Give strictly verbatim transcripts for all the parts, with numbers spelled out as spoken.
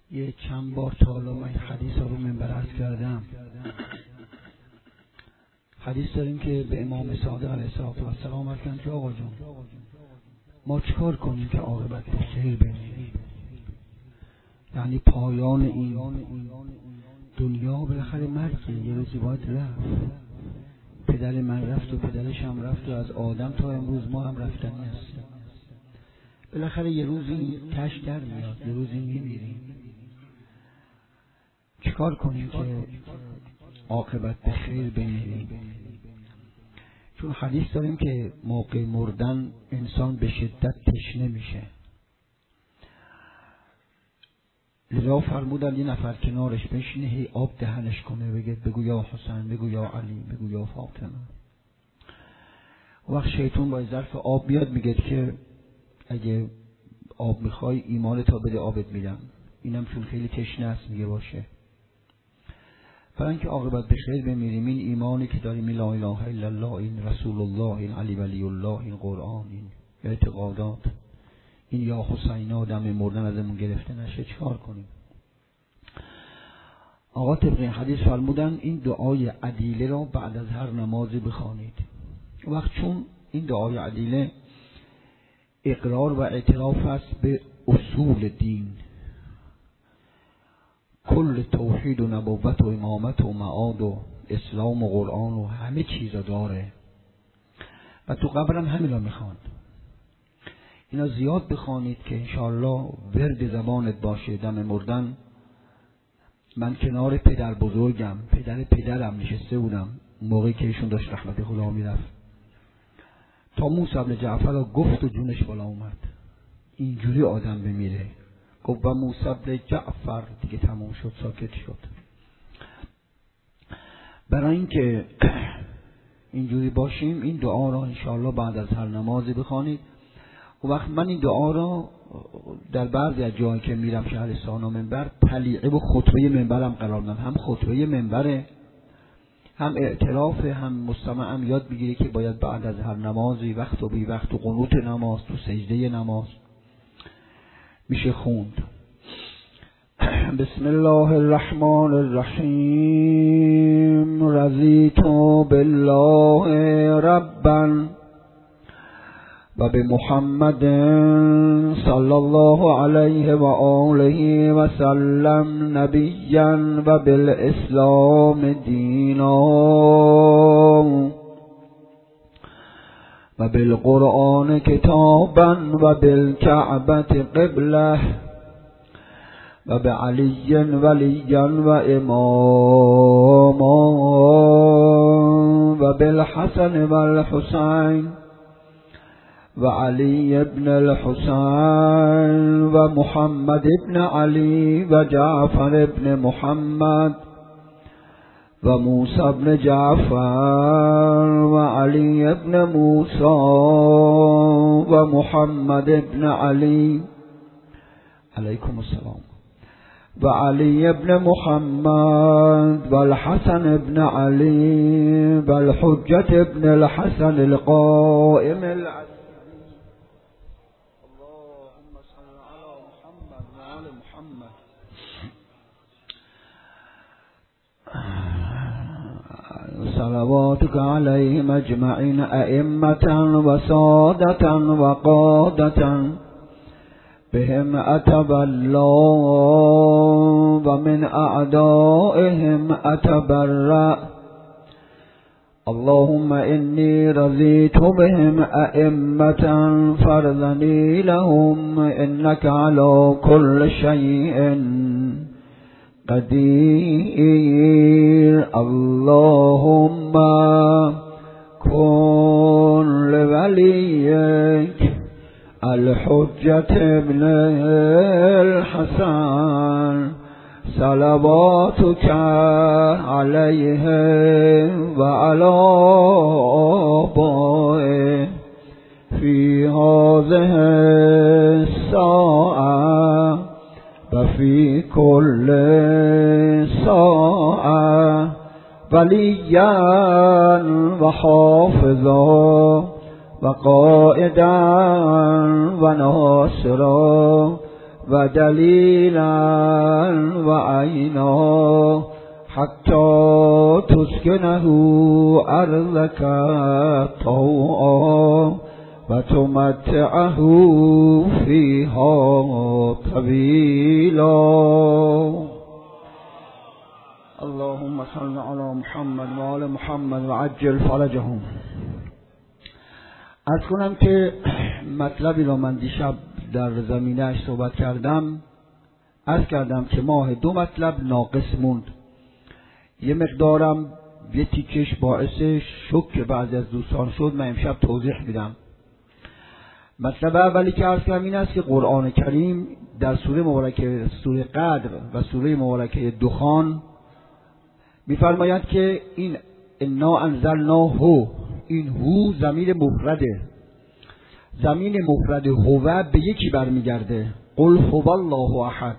یه چند بار تا حالا من حدیث رو منبر عرض کردم. حدیث داریم که به امام صادق علیه السلام گفتن که آقا جون ما چیکار کنیم که عاقبت به خیر برسیم؟ یعنی پایان این دنیا بالاخره مرگه، یه روزی باید رفت. پدر من رفت و پدرش هم رفت و از آدم تا امروز ما هم رفتنی هستیم. بالاخره یه روزی تش در میاد، یه روزی میمیریم. چیکار کنیم که عاقبت به خیر بمیریم؟ چون حدیث داریم که موقع مردن انسان به شدت تشنه میشه. لذا فرمودن یه نفر کنارش بشینه، هی آب دهنش کنه، بگه بگو یا حسین، بگو یا علی، بگو یا فاطمه. وقت شیطان با ظرف آب بیاد میگه که اگه آب میخوای ایمان تا بده آبت میدم. اینم چون خیلی تشنه است میگه باشه. برای اینکه عاقبت به خیر بمیریم، این ایمانی که داریم، این لا اله الا الله، این رسول الله، این علی ولی الله، این قرآن، این اعتقادات، این یا حسینا دم مردن ازمون گرفته نشه، چیکار کنیم؟ آقا طبق حدیث فرمودن این دعای عدیله را بعد از هر نمازی بخوانید. وقت چون این دعای عدیله اقرار و اعتراف است به اصول دین، کل توحید و نبوت و امامت و معاد و اسلام و قرآن و همه چیزا داره و تو قبرم همین را میخواند. اینا زیاد بخوانید که انشاءالله ورد زبانت باشه. دم مردن من کنار پدر بزرگم، پدر پدرم نشسته بودم موقعی که ایشون داشت رحمت خدا میرفت، تا موسی بن جعفر را گفت و جونش بالا اومد. اینجوری آدم بمیره. گفت و موسی بن جعفر، دیگه تموم شد، ساکت شد. برای اینکه اینجوری باشیم این دعا را انشاءالله بعد از هر نمازی بخوانید. و وقت من این دعا را در بعضی از جایی که میرم شهرستان و منبر طلیعه و خطبه منبرم قرار دادم. هم خطبه منبره، هم اعتراف، هم مستمع هم یاد بگیره که باید بعد از هر نمازی وقت و بی وقت و قنوت نماز تو سجده نماز میشه خوند. بسم الله الرحمن الرحیم. رضیت بالله ربا و به محمد صلی الله علیه و آله و سلم نبیا و بالاسلام دینا و بالقرآن کتابا و بالکعبة قبله و بعلی ولیا و اماما و بالحسن و الحسین و علی ابن الحسین و محمد ابن علی و جعفر ابن محمد و موسی ابن جعفر و علی ابن موسی و محمد ابن علی علیکم السلام و علی ابن محمد و الحسن ابن علی و الحجة ابن الحسن القائم العزیز. اللهم صل علی محمد و آل محمد. صلواتك عليهم اجمعين ائمة و سادة و قادة بهم اتبلى و من اعدائهم اتبرأ. اللهم إني رضيت بهم أئمة فرضني لهم إنك على كل شيء قدير. اللهم كن لوليك الحجة ابن الحسن صلواتك عليه وعلى آبائه في هذه الساعة وفي كل ساعة وليا وحافظا وقائدا وناصرا و دلیلا و عینا حتی تسکنه ارضک طوعا و تمتعه فیها طویلا. اللهم صل علی محمد و آل محمد و عجل فرجهم. عرض کنم که مطلبی را من دیشب در زمینه‌اش صحبت کردم. عرض کردم که ماه دو مطلب ناقص موند. یه مقدارم یه تیکش باعث شوک بعضی از دوستان شد. من امشب توضیح میدم. مطلب اولی که عرض کردم این است که قرآن کریم در سوره مبارکه سوره قدر و سوره مبارکه دخان می‌فرماید که این انا انزلناه، این هو ضمیر مفرده. ضمیر مفرد هو به یکی برمیگرده. قل هو الله احد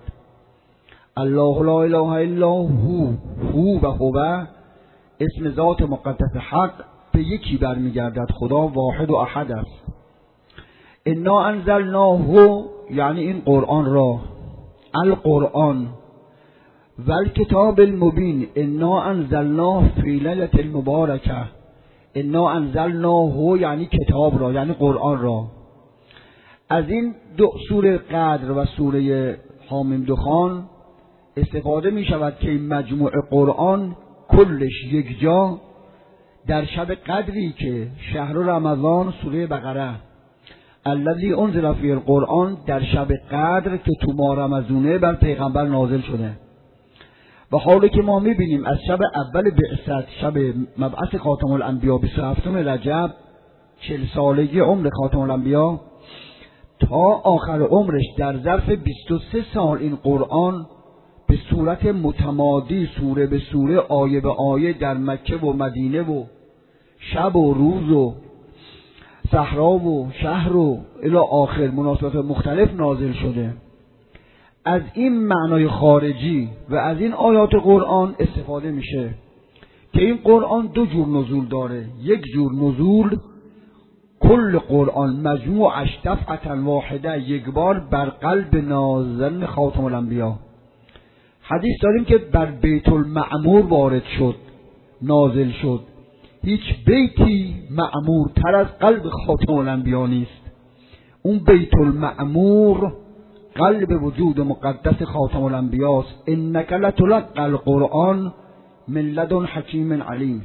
الله لا اله الا هو. هو و هو اسم ذات مقدس حق به یکی برمیگردد. خدا واحد و احد است. انا انزلناه یعنی این قرآن را، القرآن و الکتاب المبین. انا انزلناه فی لیلة المبارکه. انا انزلناه یعنی کتاب را، یعنی قرآن را. از این دو سوره قدر و سوره حامیم دخان استفاده می شود که این مجموع قرآن کلش یک جا در شب قدری که شهر رمضان، سوره بقره الذی انزل فیه القرآن، در شب قدر که تو ماه رمضانه بر پیغمبر نازل شده. و حالی که ما میبینیم از شب اول بعثت، شب مبعث خاتم الانبیا بیست و هفتم رجب، چهل سالگی عمر خاتم الانبیا، تا آخر عمرش در ظرف بیست و سه سال این قرآن به صورت متمادی، سوره به سوره، آیه به آیه در مکه و مدینه و شب و روز و صحرا و شهر و الی آخر مناسبات مختلف نازل شده. از این معنای خارجی و از این آیات قرآن استفاده میشه که این قرآن دو جور نزول داره. یک جور نزول کل قرآن مجموعش دفعة واحده، یک بار بر قلب نازل خاتم الانبیا. حدیث داریم که بر بیت المعمور وارد شد، نازل شد. هیچ بیتی معمور تر از قلب خاتم الانبیا نیست. اون بیت المعمور قلب وجود مقدس خاتم الانبیاست. انک لتلقی القرآن من لدن حکیم علیم.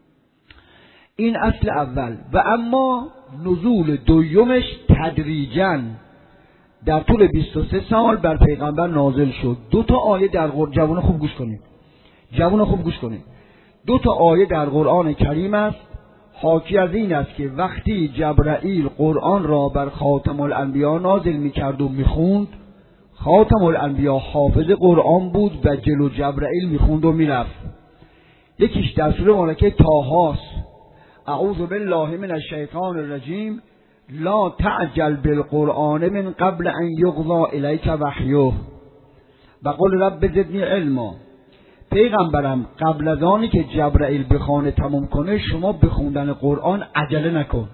این اصل اول. و اما نزول دویمش تدریجاً در طول بیست و سه سال بر پیغمبر نازل شد. دو تا آیه در قرآن، جوان خوب گوش کنید، جوان خوب گوش کنید. دو تا آیه در قرآن کریم است حاکی از این است که وقتی جبرائیل قرآن را بر خاتم الانبیا نازل میکرد و میخوند، خاتم الانبیا حافظ قرآن بود و جلو جبرائیل میخوند و میرفت. یکیش در سوره مبارکه طه است. اعوذ بالله من الشیطان الرجیم لا تعجل بالقرآن من قبل ان یقضی الیک وحیه و قل رب زدنی علما. پیغمبرم قبل از آنی که جبرائیل بخوانه تموم کنه، شما به خوندن قرآن عجله نکن.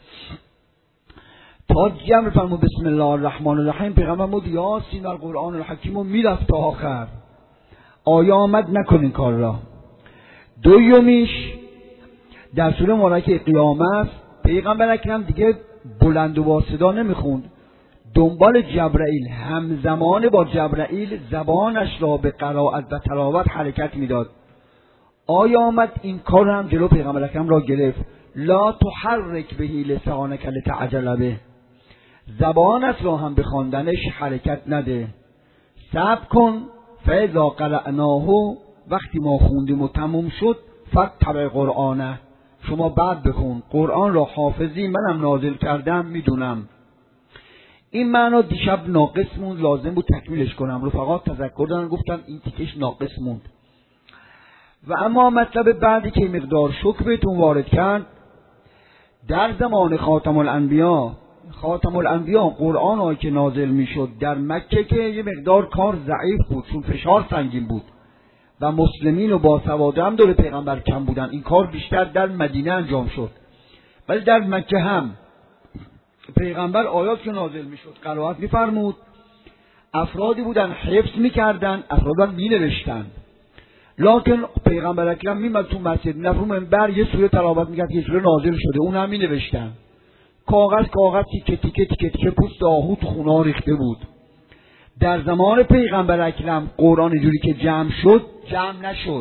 تا جمع فرمود بسم الله الرحمن الرحیم، پیغمبر مود یاسین القرآن الحکیم و میرفت تا آخر. آیا آمد نکن این کار را. دومیش در سوره مبارکه قیامت، پیغمبر اکرم دیگه بلند و با صدا نمیخوند، دنبال جبرائیل، همزمان با جبرائیل زبانش را به قرائت و تلاوت حرکت میداد. آیا آمد این کار هم جلو پیغمبر اکرم را گرفت. لا تحرک به لسانک لتعجل به، زبانت را هم به خواندنش حرکت نده، صبر کن. فاذا قرأناه، وقتی ما خوندیم و تموم شد، فاتبع قرآنه، شما بعد بخون. قرآن را حافظی منم نازل کردم، میدونم. این معنا دیشب ناقص موند، لازم بود تکمیلش کنم. رفقا تذکر دادن گفتن این تیکش ناقص موند. و اما مطلب بعدی که مقدار شک بهتون وارد کرد، در زمان خاتم الانبیا، خاتم الانبیا قرآن هایی که نازل میشد در مکه که یه مقدار کار ضعیف بود چون فشار سنگین بود و مسلمین و باسواده هم دور پیغمبر کم بودن. این کار بیشتر در مدینه انجام شد، ولی در مکه هم پیغمبر آیات که نازل میشد قرائت میفرمود. افرادی بودن حفظ میکردن، افراد می نوشتن. لکن پیغمبر اکرم میمد تو مسجد، میرفت رو منبر یه سوره تلاوت میکرد، یه سوره نازل شده، اون هم می نوشتن. کاغذ کاغذ تیکه تیکه تیکه تیکه پوست آهو تو خونه ها ریخته بود. در زمان پیغمبر اکرم قرآن اینجوری که جمع شد جمع نشد.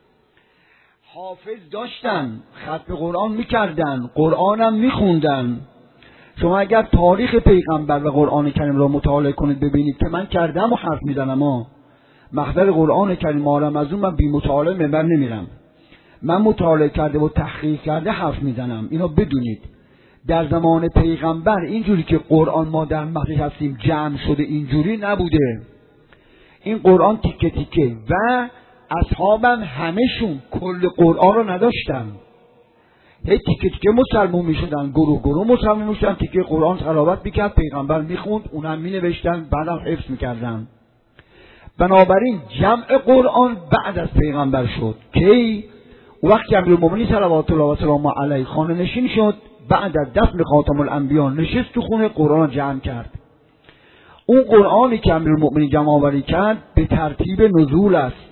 حافظ داشتن، ختم قرآن میکردن، قرآن هم میخوندن. شما اگر تاریخ پیغمبر و قرآن کریم را مطالعه کنید ببینید که من کردم و حرف میزنم ها. مخبر قرآن کریم عالم از اون من بی مطالعه منبر نمیرم. من مطالعه کرده و تحقیق کرده حرف میزنم. اینو بدونید. در زمان پیغمبر اینجوری که قرآن ما در مخزن هستیم جمع شده اینجوری نبوده. این قرآن تیکه تیکه و اصحابم همشون کل قرآن رو نداشتن. هی تیکه تیکه مسلمون میشدن، گروه گروه مسلمون میشدن، تیکه قرآن تلاوت میکرد، پیغمبر میخوند، اونم مینوشتن، بعدم حفظ میکردن. بنابراین جمع قرآن بعد از پیغمبر شد. کی؟ وقتی امیرالمومنین صلوات الله و سلامه علیه خانه نشین شد، بعد از دفن خاتم الانبیا نشست تو خونه، قرآن جمع کرد. اون قرآنی که امیرالمومنین جمع آوری کرد به ترتیب نزول است.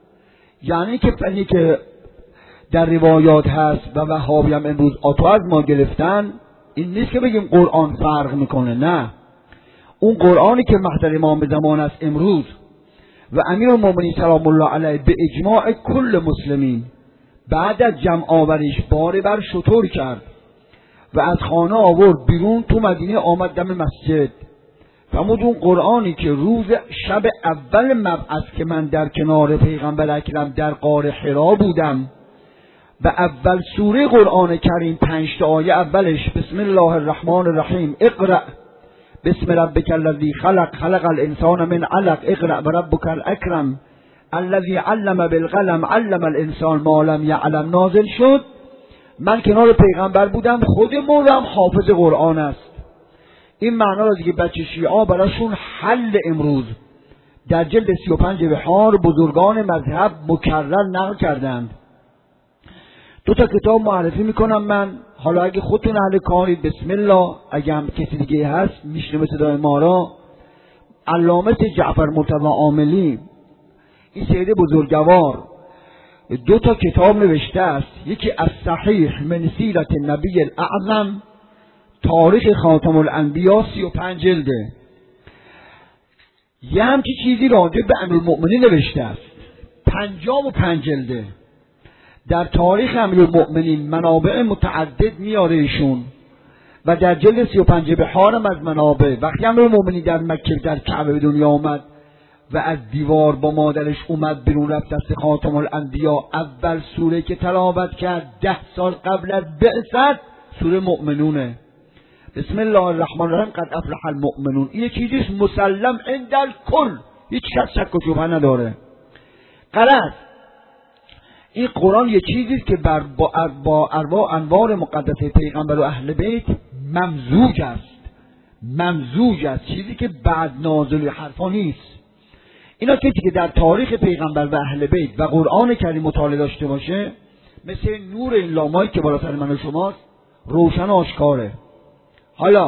یعنی که فنی که در روایات هست و وهابی هم امروز آتو از ما گرفتن، این نیست که بگیم قرآن فرق میکنه، نه. اون قرآنی که محضر امام به زمان است امروز و امیرالمومنین سلام الله علیه به اجماع کل مسلمین بعد از جمع آوریش باره بر شطور کرد و از خانه آورد بیرون، تو مدینه آمد دم مسجد. فرمود اون قرآنی که روز شب اول مبعث که من در کنار پیغمبر اکرم در غار حرا بودم و اول سوره قرآن کریم پنج تا آیه اولش بسم الله الرحمن الرحیم اقرأ بسم ربک الذی خلق خلق الانسان من علق اقرأ بربک الاکرم الذی علم بالقلم علم الانسان ما لم یعلم نازل شد. من کنار پیغمبر بودم، خود مولم حافظ قرآن است. این معنا را دیگه بچه شیعه براشون حل امروز در جلد سی و پنج بحار بزرگان مذهب مکرر نقل کردند. دو تا کتاب معرفی میکنم من، حالا اگه خودتون اهل کارید بسم الله، اگه هم کسی دیگه هست میشنوه صدای ما را، علامه جعفر مرتضی عاملی این سید بزرگوار دو تا کتاب نوشته است. یکی از صحیح من سیرت النبی الاعظم، تاریخ خاتم الانبیا، سی و پنج جلده. یه همچی چیزی راجع به امیرالمؤمنین نوشته است، پنجاه و پنج جلده. در تاریخ امیرالمؤمنین منابع متعدد میاره ایشون و در جلد سی و پنج بحارم از منابع. وقتی امیرالمؤمنین در مکه در کعبه به دنیا آمد و از دیوار با مادرش اومد بیرون، رفت دست خاتم الانبیا، اول سوره که تلاوت کرد ده سال قبل از بعثت سوره مؤمنونه. بسم الله الرحمن الرحیم قد افلح المؤمنون. این چیزیست مسلم عند الکل، هیچ کس شک و شبهه نداره. غلط این قرآن یه چیزیست که بر با با ارواح انوار مقدسه پیغمبر و اهل بیت ممزوج است، ممزوج است، چیزی که بعد نازل حرفا نیست. اینا کسی که در تاریخ پیغمبر و اهل بیت و قرآن کریم مطالعه داشته باشه، مثل نور این لامایی که بالاتر من و شماست، روشن و آشکاره. حالا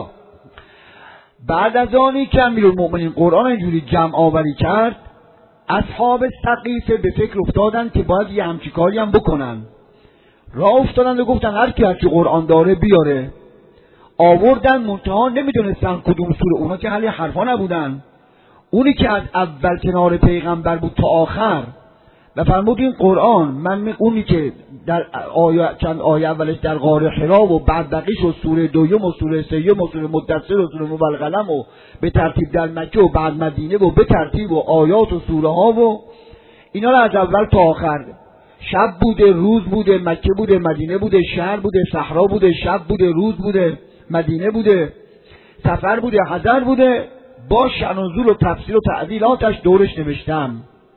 بعد از آنی که امیرالمؤمنین قرآن اینجوری جمع آوری کرد، اصحاب سقیفه به فکر افتادن که باید یه همچی کاری هم بکنن. راه افتادن و گفتن هر کی هرچی قرآن داره بیاره. آوردن، منتها نمیدونستن کدوم سوره. اونا که حالی حرفا نبودن. اونی که از اول کنار پیغمبر بود تا آخر و فرمود این قرآن من اونی که در آیه چند آیه اولش در غار حرا و بعد بقیش و سوره دوم و سوره سوم و سوره مدثر و سوره والقلم و به ترتیب در مکه و بعد مدینه و به ترتیب و آیات و سوره ها و اینا رو از اول تا آخر، شب بوده روز بوده، مکه بوده مدینه بوده، شهر بوده صحرا بوده، شب بوده روز بوده، مدینه بوده، سفر بوده حضر بوده، با شأن نزول و تفسیر و تعدیلاتش دورش نوشتم.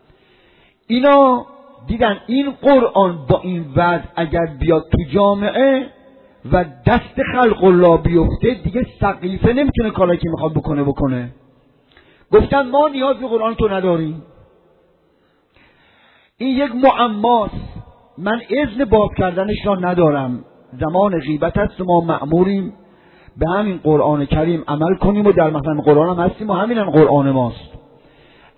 اینا دیدن این قرآن با این وضع اگر بیاد تو جامعه و دست خلق الله بیفته، دیگه سقیفه نمیتونه کاری که میخواد بکنه بکنه. گفتن ما نیاز به قرآن تو نداریم. این یک معماست، من اذن باز کردنش را ندارم. زمان غیبت هست و ما مأموریم به همین قرآن کریم عمل کنیم و در مثلا قرآن هم هستیم و همین هم قرآن ماست.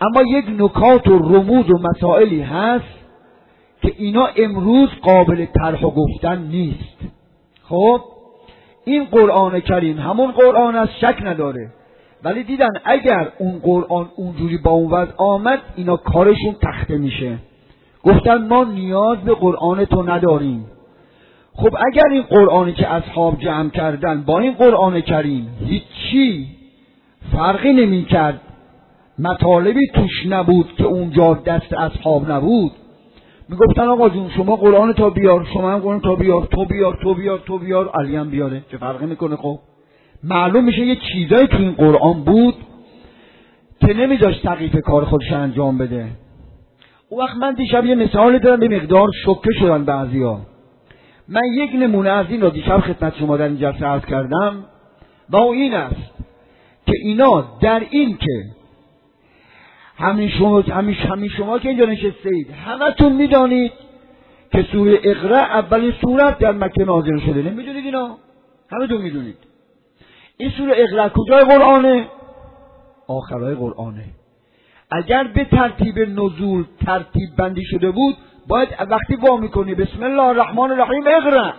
اما یک نکات و رموز و مسائلی هست که اینا امروز قابل طرح و گفتن نیست. خب این قرآن کریم همون قرآن است، شک نداره، ولی دیدن اگر اون قرآن اونجوری با اون وضع آمد اینا کارشون تخته میشه. گفتن ما نیاز به قرآن تو نداریم. خب اگر این قرآنی که اصحاب جمع کردن با این قرآن کریم هیچی فرقی نمی کرد، مطالبی توش نبود که اونجا دست اصحاب نبود، میگفتن آقا جون شما قرآن تا بیار، شما هم قرآن تا بیار، تو بیار تو بیار تو بیار، علی هم بیاره، چه فرقی میکنه؟ خب معلوم میشه یه چیزایی تو این قرآن بود که نمیذاشت سقیفه کار خودش انجام بده. اون وقت من دیشب یه مثال دارم، به مقدار شوکه شدن بعضیا. من یک نمونه از این رو دیشب خدمت شما در این جلسه عرض کردم و اون این است که اینا در این که همین شما همین همین شما که اینجا نشستید همتون میدانید که سوره اقرا اولین سورت در مکه نازل شده، نمیدونید اینا؟ همتون میدونید. این سوره اقرا کجای قرآنه؟ آخرای قرآنه. اگر به ترتیب نزول ترتیب بندی شده بود باید وقتی وا میکنی بسم الله الرحمن الرحیم اقرا،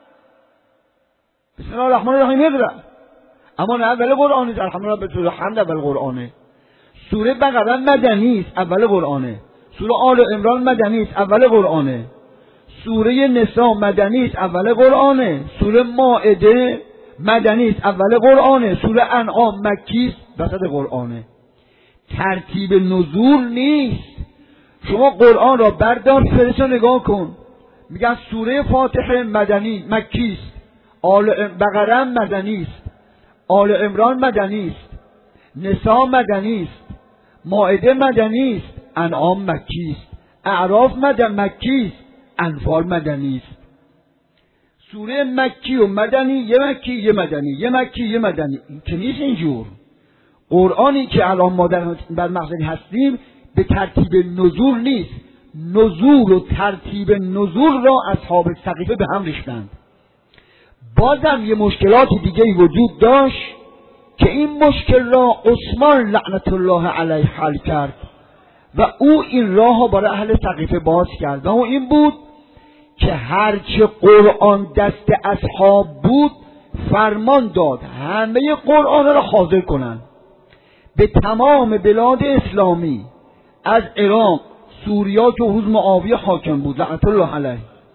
بسم الله الرحمن الرحیم اقرا، اما نه اول قرآنه. الحمدلله به طور حمد اول قرآنه. سوره بقره مدنی است، اول قرآنه. سوره آل عمران مدنی است، اول قرآنه. سوره نساء مدنی است، اول قرآنه. سوره مائده مدنی است، اول قرآنه. سوره انعام مکی است، وسط قرآنه. ترتیب نزول نیست. شما قرآن را بردار فرست نگاه کن، میگن سوره فاتحه مدنی مکی است، آل بقره مدنی است، آل عمران مدنی است، نساء مدنی است، مائده مدنی است، انعام مکی است، اعراف مدن مکی است، انفال مدنی است. سوره مکی و مدنی، یه مکی یه مدنی، یه مکی یه مدنی، این که نیست اینجور. قرآنی که الان ما در بر مخزنی هستیم به ترتیب نزول نیست. نزول و ترتیب نزول را اصحاب سقیفه به هم ریختند. بازم یه مشکلات دیگه وجود داشت که این مشکل را عثمان لعنت الله علیه حل کرد و او این راه ها برای اهل سقیفه باز کرد و او این بود که هرچه قرآن دست اصحاب بود فرمان داد همه قرآن را حاضر کنند. به تمام بلاد اسلامی از عراق، سوریا که حوز معاویه حاکم بود لعنت الله علیه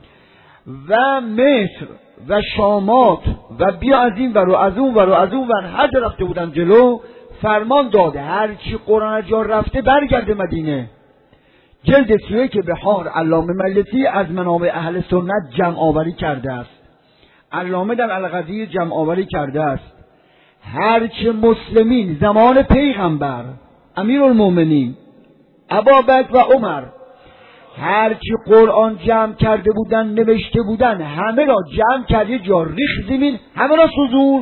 و مصر و شامات و بیا از این ور و از اون ور و از اون ور هر جا رفته بودن جلو فرمان داده هرچی قرآن جا رفته برگرده مدینه. جلد سیوه که بحار علامه ملتی از منابع اهل سنت جمع آوری کرده است. علامه در القضیه جمع آوری کرده است هرچه مسلمین زمان پیغمبر امیرالمومنین ابابکر و عمر هرچی قرآن جمع کرده بودن نوشته بودن همه را جمع کرد یه جا ریخت زمین، همه را سوزوند.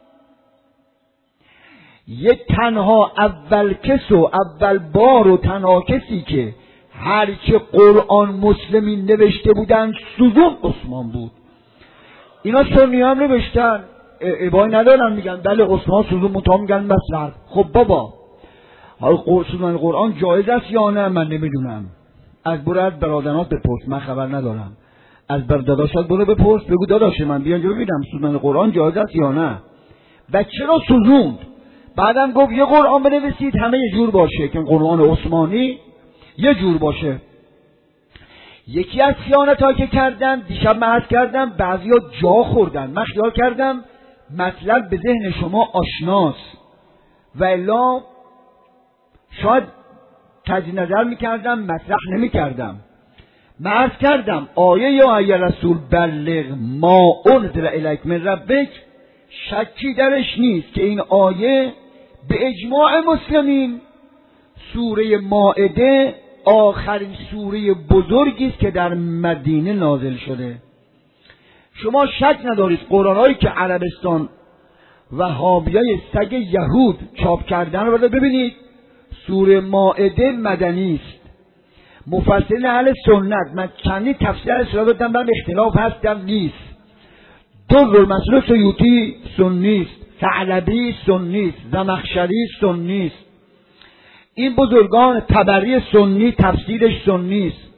یه تنها اول کس و اول بار و تنها کسی که هرچی قرآن مسلمین نوشته بودن سوزوند عثمان بود. اینا سنی هم نوشتن ابایی ندارن، میگن بله عثمان سوزوند، منتها میگن مثلا خب بابا حالا سوزوندن قرآن جایز است یا نه من نمیدونم، از برو از برادرات بپرس، من خبر ندارم. از برادرات برو بپرس بگو داداش من بیا اینجا ببینم سوزوندن قرآن جایز است یا نه و چرا سوزوند. بعدم گفت یه قرآن بنویسید همه یه جور باشه که قرآن عثمانی یه جور باشه. یکی از خیانت ها که کردن دیشب من عرض کردم بعضی ها جا خوردن. من خیال کردم مطلب به ذهن شما آشناست و الا شاید تجدید نظر میکردم مطرح نمیکردم. من عرض کردم آیه یا ای رسول بلغ ما انزل الیک من ربک شکی درش نیست که این آیه به اجماع مسلمین سوره مائده آخرین سوره بزرگی است که در مدینه نازل شده. شما شک ندارید قرآنایی که عربستان و حاویای سگ یهود چاپ کردن رو ببینید، سوره مائده مدنی است. مفسرین اهل سنت من چندی تفسیر اصلا دادم برم اختلاف هستم نیست. درالمنصور سیوطی سنی است، ثعلبی سنی است، زمخشری سنی است. این بزرگان طبری سنی تفسیرش سنی است.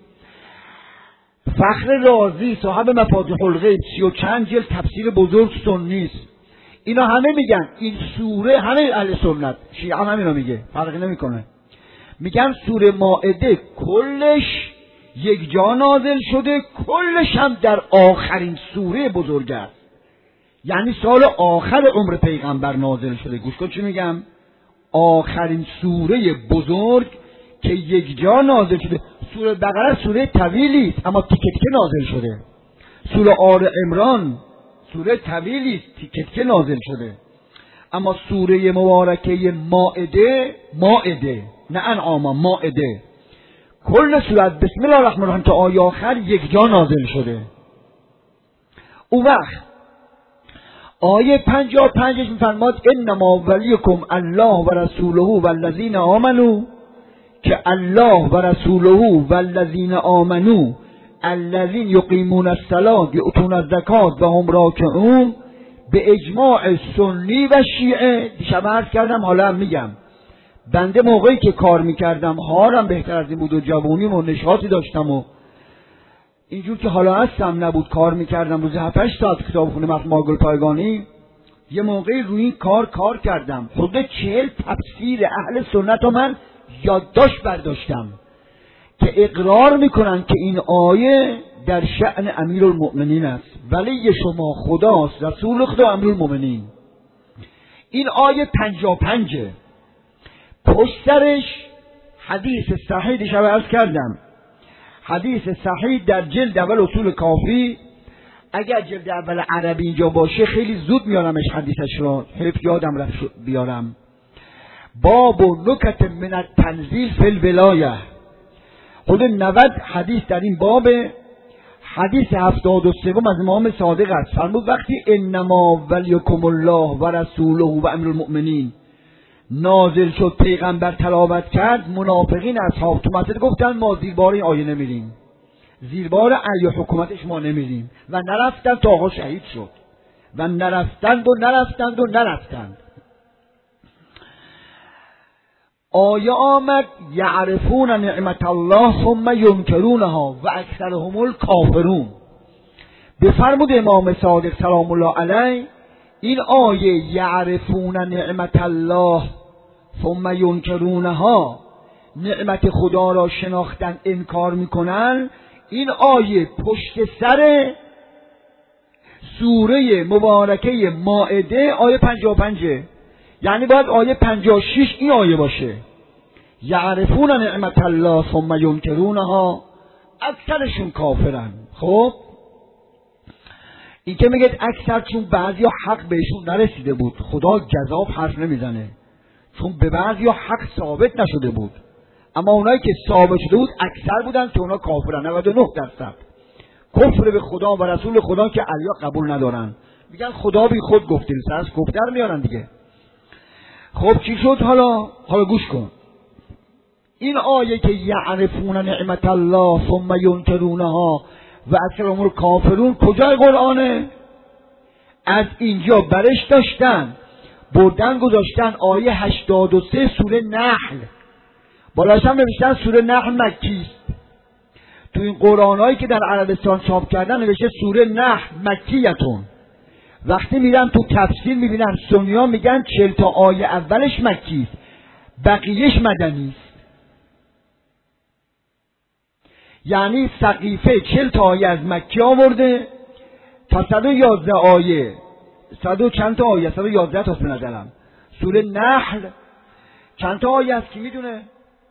فخر رازی صاحب مفاتیح الغیب سی و چند جلد تفسیر بزرگ سنی است. اینا همه میگن این سوره، همه اهل سنت شیعه هم همینا میگه، فرقی نمیکنه، میگن سوره مائده کلش یک جا نازل شده، کلش هم در آخرین سوره بزرگ است، یعنی سال آخر عمر پیغمبر نازل شده. گوش کن چی میگم، آخرین سوره بزرگ که یک جا نازل شده. سوره بقره سوره طویلی است اما تیکه تیکه نازل شده. سوره آل عمران سوره طویلی است تیکه تیکه نازل شده. اما سوره مبارکه مائده، مائده نه انعام، مائده کل سورت بسم الله الرحمن الرحیم تا آیه آخر یک جا نازل شده. اون وقت آیه پنجاه و پنجش میفرماد انما ولیکم الله و رسوله و الذین آمنوا، که الله و رسوله و الذین آمنوا الذین یقیمون الصلاة یؤتون الزکات و هم راکعون، به اجماع سنی و شیعه. دیشب عرض کردم حالا هم میگم، بنده موقعی که کار میکردم حالم بهتر از این بود و جوونیم و نشاطی داشتم و اینجور که حالا هستم نبود، کار میکردم روز هفت هشت ساعت کتابخونه مخمار گل پایگانی. یه موقعی روی این کار کار کردم، خود چهل تفسیر اهل سنت رو من یادداشت برداشتم که اقرار میکنن که این آیه در شأن امیرالمؤمنین است، ولی شما خداست، رسول خدا، امیرالمؤمنین. این آیه پنجاه و پنجه. پشت سرش حدیث صحیح دیشب عرض کردم، حدیث صحیح در جلد اول اصول کافی. اگر جلد اول عربی اینجا باشه خیلی زود میارمش حدیثش را، حیف یادم رفت بیارم. باب نکت من التنزیل فی الولایه، خود نود حدیث در این باب. حدیث هفتاد و سوم از امام صادق است، فرمود وقتی انما ولیکم الله و رسوله و امیرالمؤمنین نازل شد، پیغمبر تلاوت کرد، منافقین اصحاب تو مسجد گفتن ما زیر بار این آیه نمیریم، زیر بار علی حکومتش ما نمیریم، و نرفتن تا آقا شهید شد، و نرفتند و نرفتند و نرفتند. آیه آمد یعرفون نعمت الله ثم ینکرونها و اکثرهم الکافرون. بفرمود امام صادق سلام الله علیه این آیه یعرفون نعمت الله ثم ینکرونها، نعمت خدا را شناختن انکار میکنن، این آیه پشت سر سوره مبارکه مائده آیه پنجاه و پنجه، یعنی باید آیه پنجاه و شش این آیه باشه. یعرفون نعمت الله ثم ینکرونها، اکثرشون کافرن. خب این که میگه اکثر، چون بعضی ها حق بهشون نرسیده بود، خدا جزاب حرف نمیزنه، چون به بعضی ها حق ثابت نشده بود، اما اونایی که ثابت شده بود اکثر بودن که اونا کافرن، نود و نه درصد کفر به خدا و رسول خدا که علیا قبول ندارن، میگن خدا بی خود گفته نیست، از گفتر میارن دیگه. خب چی شد حالا؟ حالا گوش کن. این آیه که یعرفون نعمت الله ثم ینکرونها و اکثرهم الکافرون کجای قرآنه؟ از اینجا برش داشتن بردن گذاشتن آیه هشتاد و سه سوره نحل، بالاش هم نوشتن سوره نحل مکی است. تو این قرآنایی که در عربستان چاپ کردن نوشته سوره نحل مکیتون. وقتی میرن تو تفسیر میبینن سنی‌ها میگن چهل تا آیه اولش مکی است، بقیهش مدنی است. یعنی سقیفه چهل تا آیه از مکی آورده تا صد و یازده آیه، صد و چند تا آیه، صد و یازده تا بنظرم. سوره نحل چند تا آیه است کی میدونه؟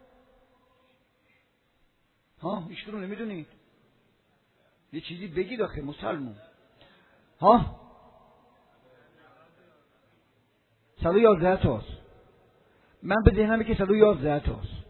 ها هیچ رو نمیدونید؟ یه چیزی بگید آخه مسلمون. ها صد و یازده تاست، من به ذهنمه که صد و یازده تاست.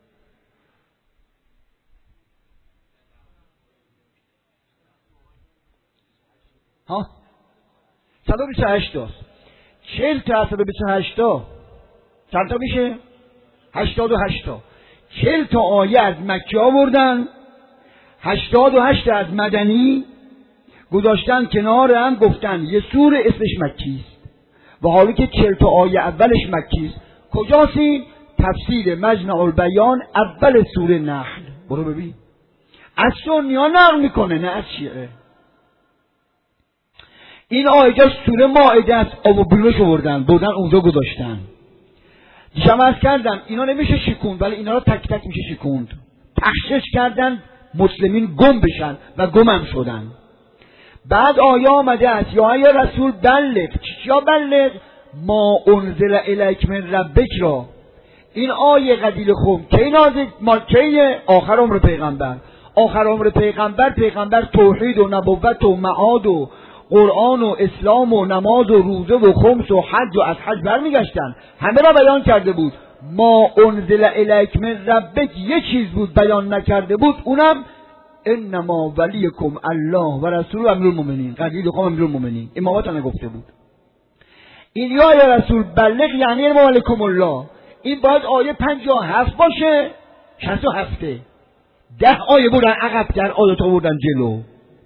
ها صد و بیست و هشت تاست. چهل تا صد و بیست و هشت تا چند تا میشه؟ هشتاد و هشت تا. چهل تا آیه از مکی آوردن، هشتاد و هشت از مدنی گذاشتن کنار هم، گفتن یه سوره اسمش مکی است، و حالی که چهل تا آیه اولش مکی است. کجاست این؟ تفسیر مجمع البیان اول سوره نحل. برو ببین از سنی‌ها نقل میکنه نه از شیعه. این آیه سوره مائده است، آب و بیرونش آوردن بردن اونجا گذاشتن. دیشب عرض کردم اینا نمیشه شکوند، ولی اینا رو تک تک میشه شکوند. پخشش کردن مسلمین گم بشن و گمم شدن. بعد آیه آمده است یا ای رسول بلغ، چیا بلغ؟ ما انزل الیک من ربک را. این آیه قدیل خوب کی نازل ما کی آخر عمر پیغمبر. آخر عمر پیغمبر پیغمبر توحید و نبوت و معاد و قرآن و اسلام و نماز و روزه و خمس و حج و از حج برمیگشتن، همه را بیان کرده بود. ما انزل الیک من ربک یه چیز بود بیان نکرده بود، اونم انما ولیکم الله و رسول و امیرالمومنین. قدیل خوب امیرالمومنین امامات نگفته بود. این یا یا رسول بلغ یعنی انما ولیکم الله. این باید آیه پنجاه و هفت باشه، شصت و هفت. ده آیه بودن عقب در آیات آوردن جلو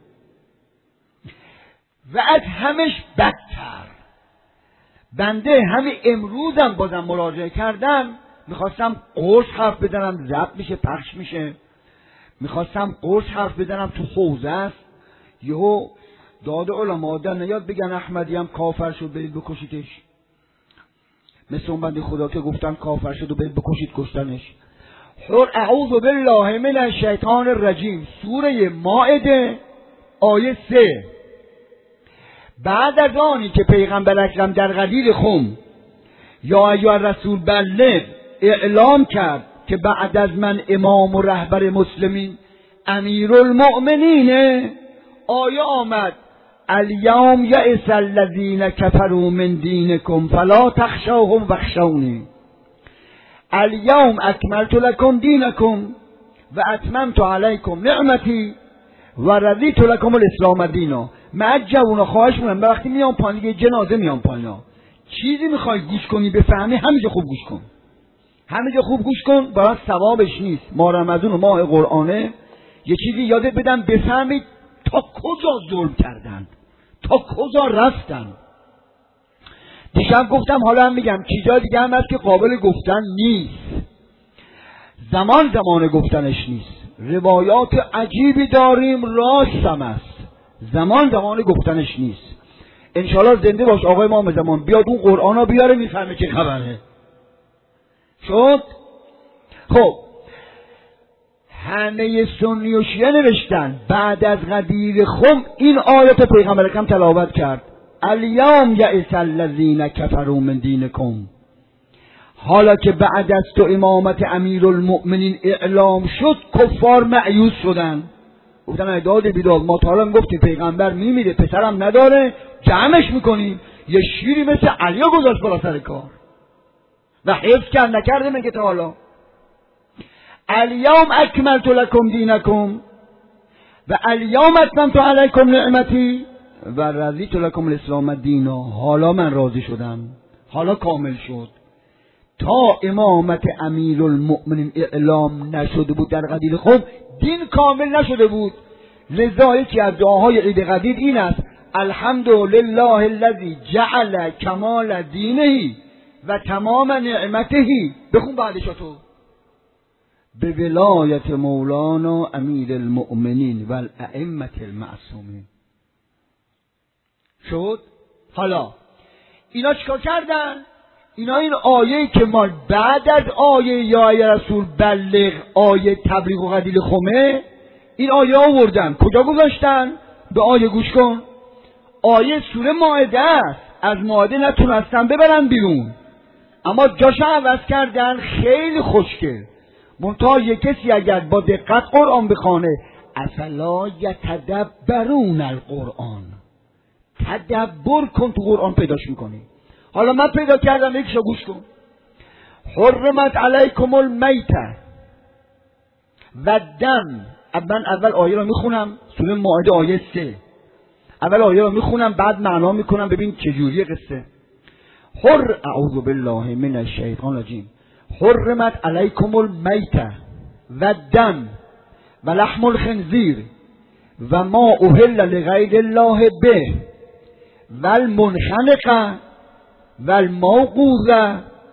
و از همش بدتر. بنده همین امروزم بازم مراجعه کردم، میخواستم قرص حرف بزنم ضبط میشه پخش میشه، میخواستم قرص حرف بزنم تو حوزه است، یهو داد علما در نیاد بگن احمدی هم کافر شد برید بکشیدش، مثل اون بنده خدا که گفتن کافر شد و برید بکشید کشتنش. حر اعوذ بالله من الشیطان الرجیم سوره مائده آیه سه. بعد از آنی که پیغمبر اکرم در غدیر خم یا ایها الرسول بلغ اعلام کرد که بعد از من امام و رهبر مسلمین امیرالمؤمنینه، آیه آمد الیوم یئس الذین کفروا من دینکم فلا تخشوهم واخشونی الیوم اکملت لکم دینکم و اتممت علیکم نعمتی و رضیت لکم الاسلام دینا. من جوونا خواهش میکنم وقتی میام پایین دیگه جنازه میام پایین، چیزی میخوای گوش کنی بفهمی همینجا خوب گوش کن، همینجا خوب گوش کن، برای ثوابش نیست. ما رمضان و ماه قرآنه یه چیزی یادت بدم بفهمید تا کجا ظلم کردن، تا کجا رفتن. دیشب گفتم حالا هم میگم چیزا دیگه هم هست که قابل گفتن نیست، زمان زمان گفتنش نیست. روایات عجیبی داریم راست هم است، زمان زمان گفتنش نیست. انشالله زنده باش آقای امام زمان بیاد اون قرآن ها بیاره میفهمه چه خبره شد. خب همه سنی و شیعه نوشتن بعد از غدیر خم این آیات پیغمبر اکرم تلاوت کرد الیوم یئس الذین کفروا من دینکم. حالا که بعد از تو امامت امیرالمؤمنین اعلام شد کفار مایوس شدن، گفتن اداد بیداد ما تا حالا گفتیم پیغمبر میمیره پسرم نداره جمعش میکنیم، یه شیری مثل علی گذاشت بالا سر کار و حفظ کرد نکرده میگه تا حالا الیوم اکملت لکم دینکم و الیوم اتممت علیکم نعمتی و رضیت لکم الاسلام دینا. حالا من راضی شدم، حالا کامل شد. تا امامت امیرالمؤمنین اعلام نشده بود در غدیر خم دین کامل نشده بود. لذا یکی از دعاهای عید غدیر این است الحمدلله الذی جعل کمال دینه و تمام نعمته. بخون بعدش تو به ولایت مولانا امیر المؤمنین و الائمه المعصومین. شد. حالا اینا چیکار کردن؟ اینا این آیه که ما بعد از آیه یا ای رسول بلغ آیه تبلیغ و غدیر خمه این آیه آوردن کجا گذاشتن؟ به آیه گوش کن. آیه سوره مائده است، از مائده نتونستن ببرن بیرون اما جاشو عوض کردن. خیلی خوشگل. منتها یک کسی اگر با دقت قرآن بخونه افلا یتدبرون القرآن، تدبر کن تو قرآن پیداش میکنی. حالا من پیدا کردم یکیشو گوش کن. حرمت علیکم المیته و دم. من اول آیه رو میخونم سوره مائده آیه سه، اول آیه رو میخونم بعد معنا میکنم ببین چجوریه قصه. حر اعوذ بالله من الشیطان الرجیم. حرمت علیکم المیته و دم و لحم الخنزیر و ما اهل لغیر الله به و المنخنقه و الموقوذه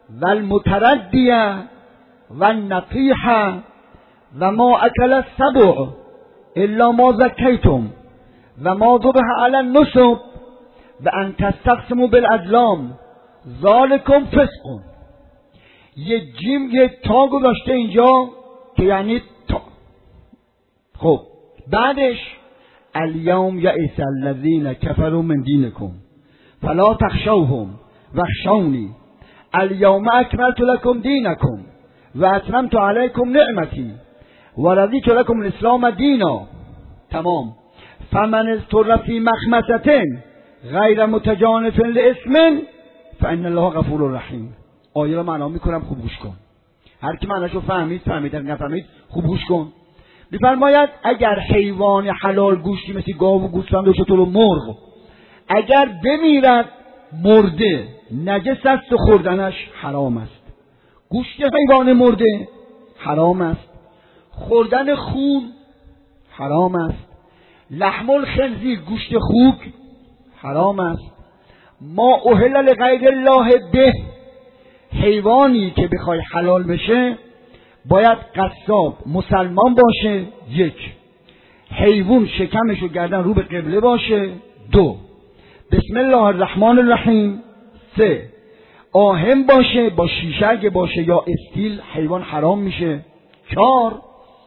و المتردیه و النطیحه و ما اکل السبع الا ما زکیتم و ما ذبح علی النصب و ان تستقسموا بالازلام ذالکم فسق. یه جیم یه تا گذاشته اینجا که یعنی تا. خب بعدش الیوم یئس الذین کفروا من دینکم فلا تخشوهم واخشونی الیوم اکملت لکم دینکم و اتممت علیکم نعمتی و رضیت لکم الاسلام دینا. تمام. فمن اضطر فی مخمصة غیر متجانف لإثم فإن الله غفور رحیم. آیه رو معنا میکنم، خوب گوش کن. هر کی معناشو فهمید فهمید، اگر نفهمید خوب گوش کن. میفرماید اگر حیوان حلال گوشتی مثل گاو و گوسفند و شتر و مرغ اگر بمیرد مرده نجس است و خوردنش حرام است. گوشت حیوان مرده حرام است، خوردن خون حرام است، لحم الخنزیر گوشت خوک حرام است. ما اهل لغیر الله به، حیوانی که بخوای حلال بشه باید قصاب مسلمان باشه، یک، حیوان شکمش و گردن رو به قبله باشه، دو، بسم الله الرحمن الرحیم، سه، آهن باشه، با شیشه اگه باشه یا استیل حیوان حرام میشه، چهار،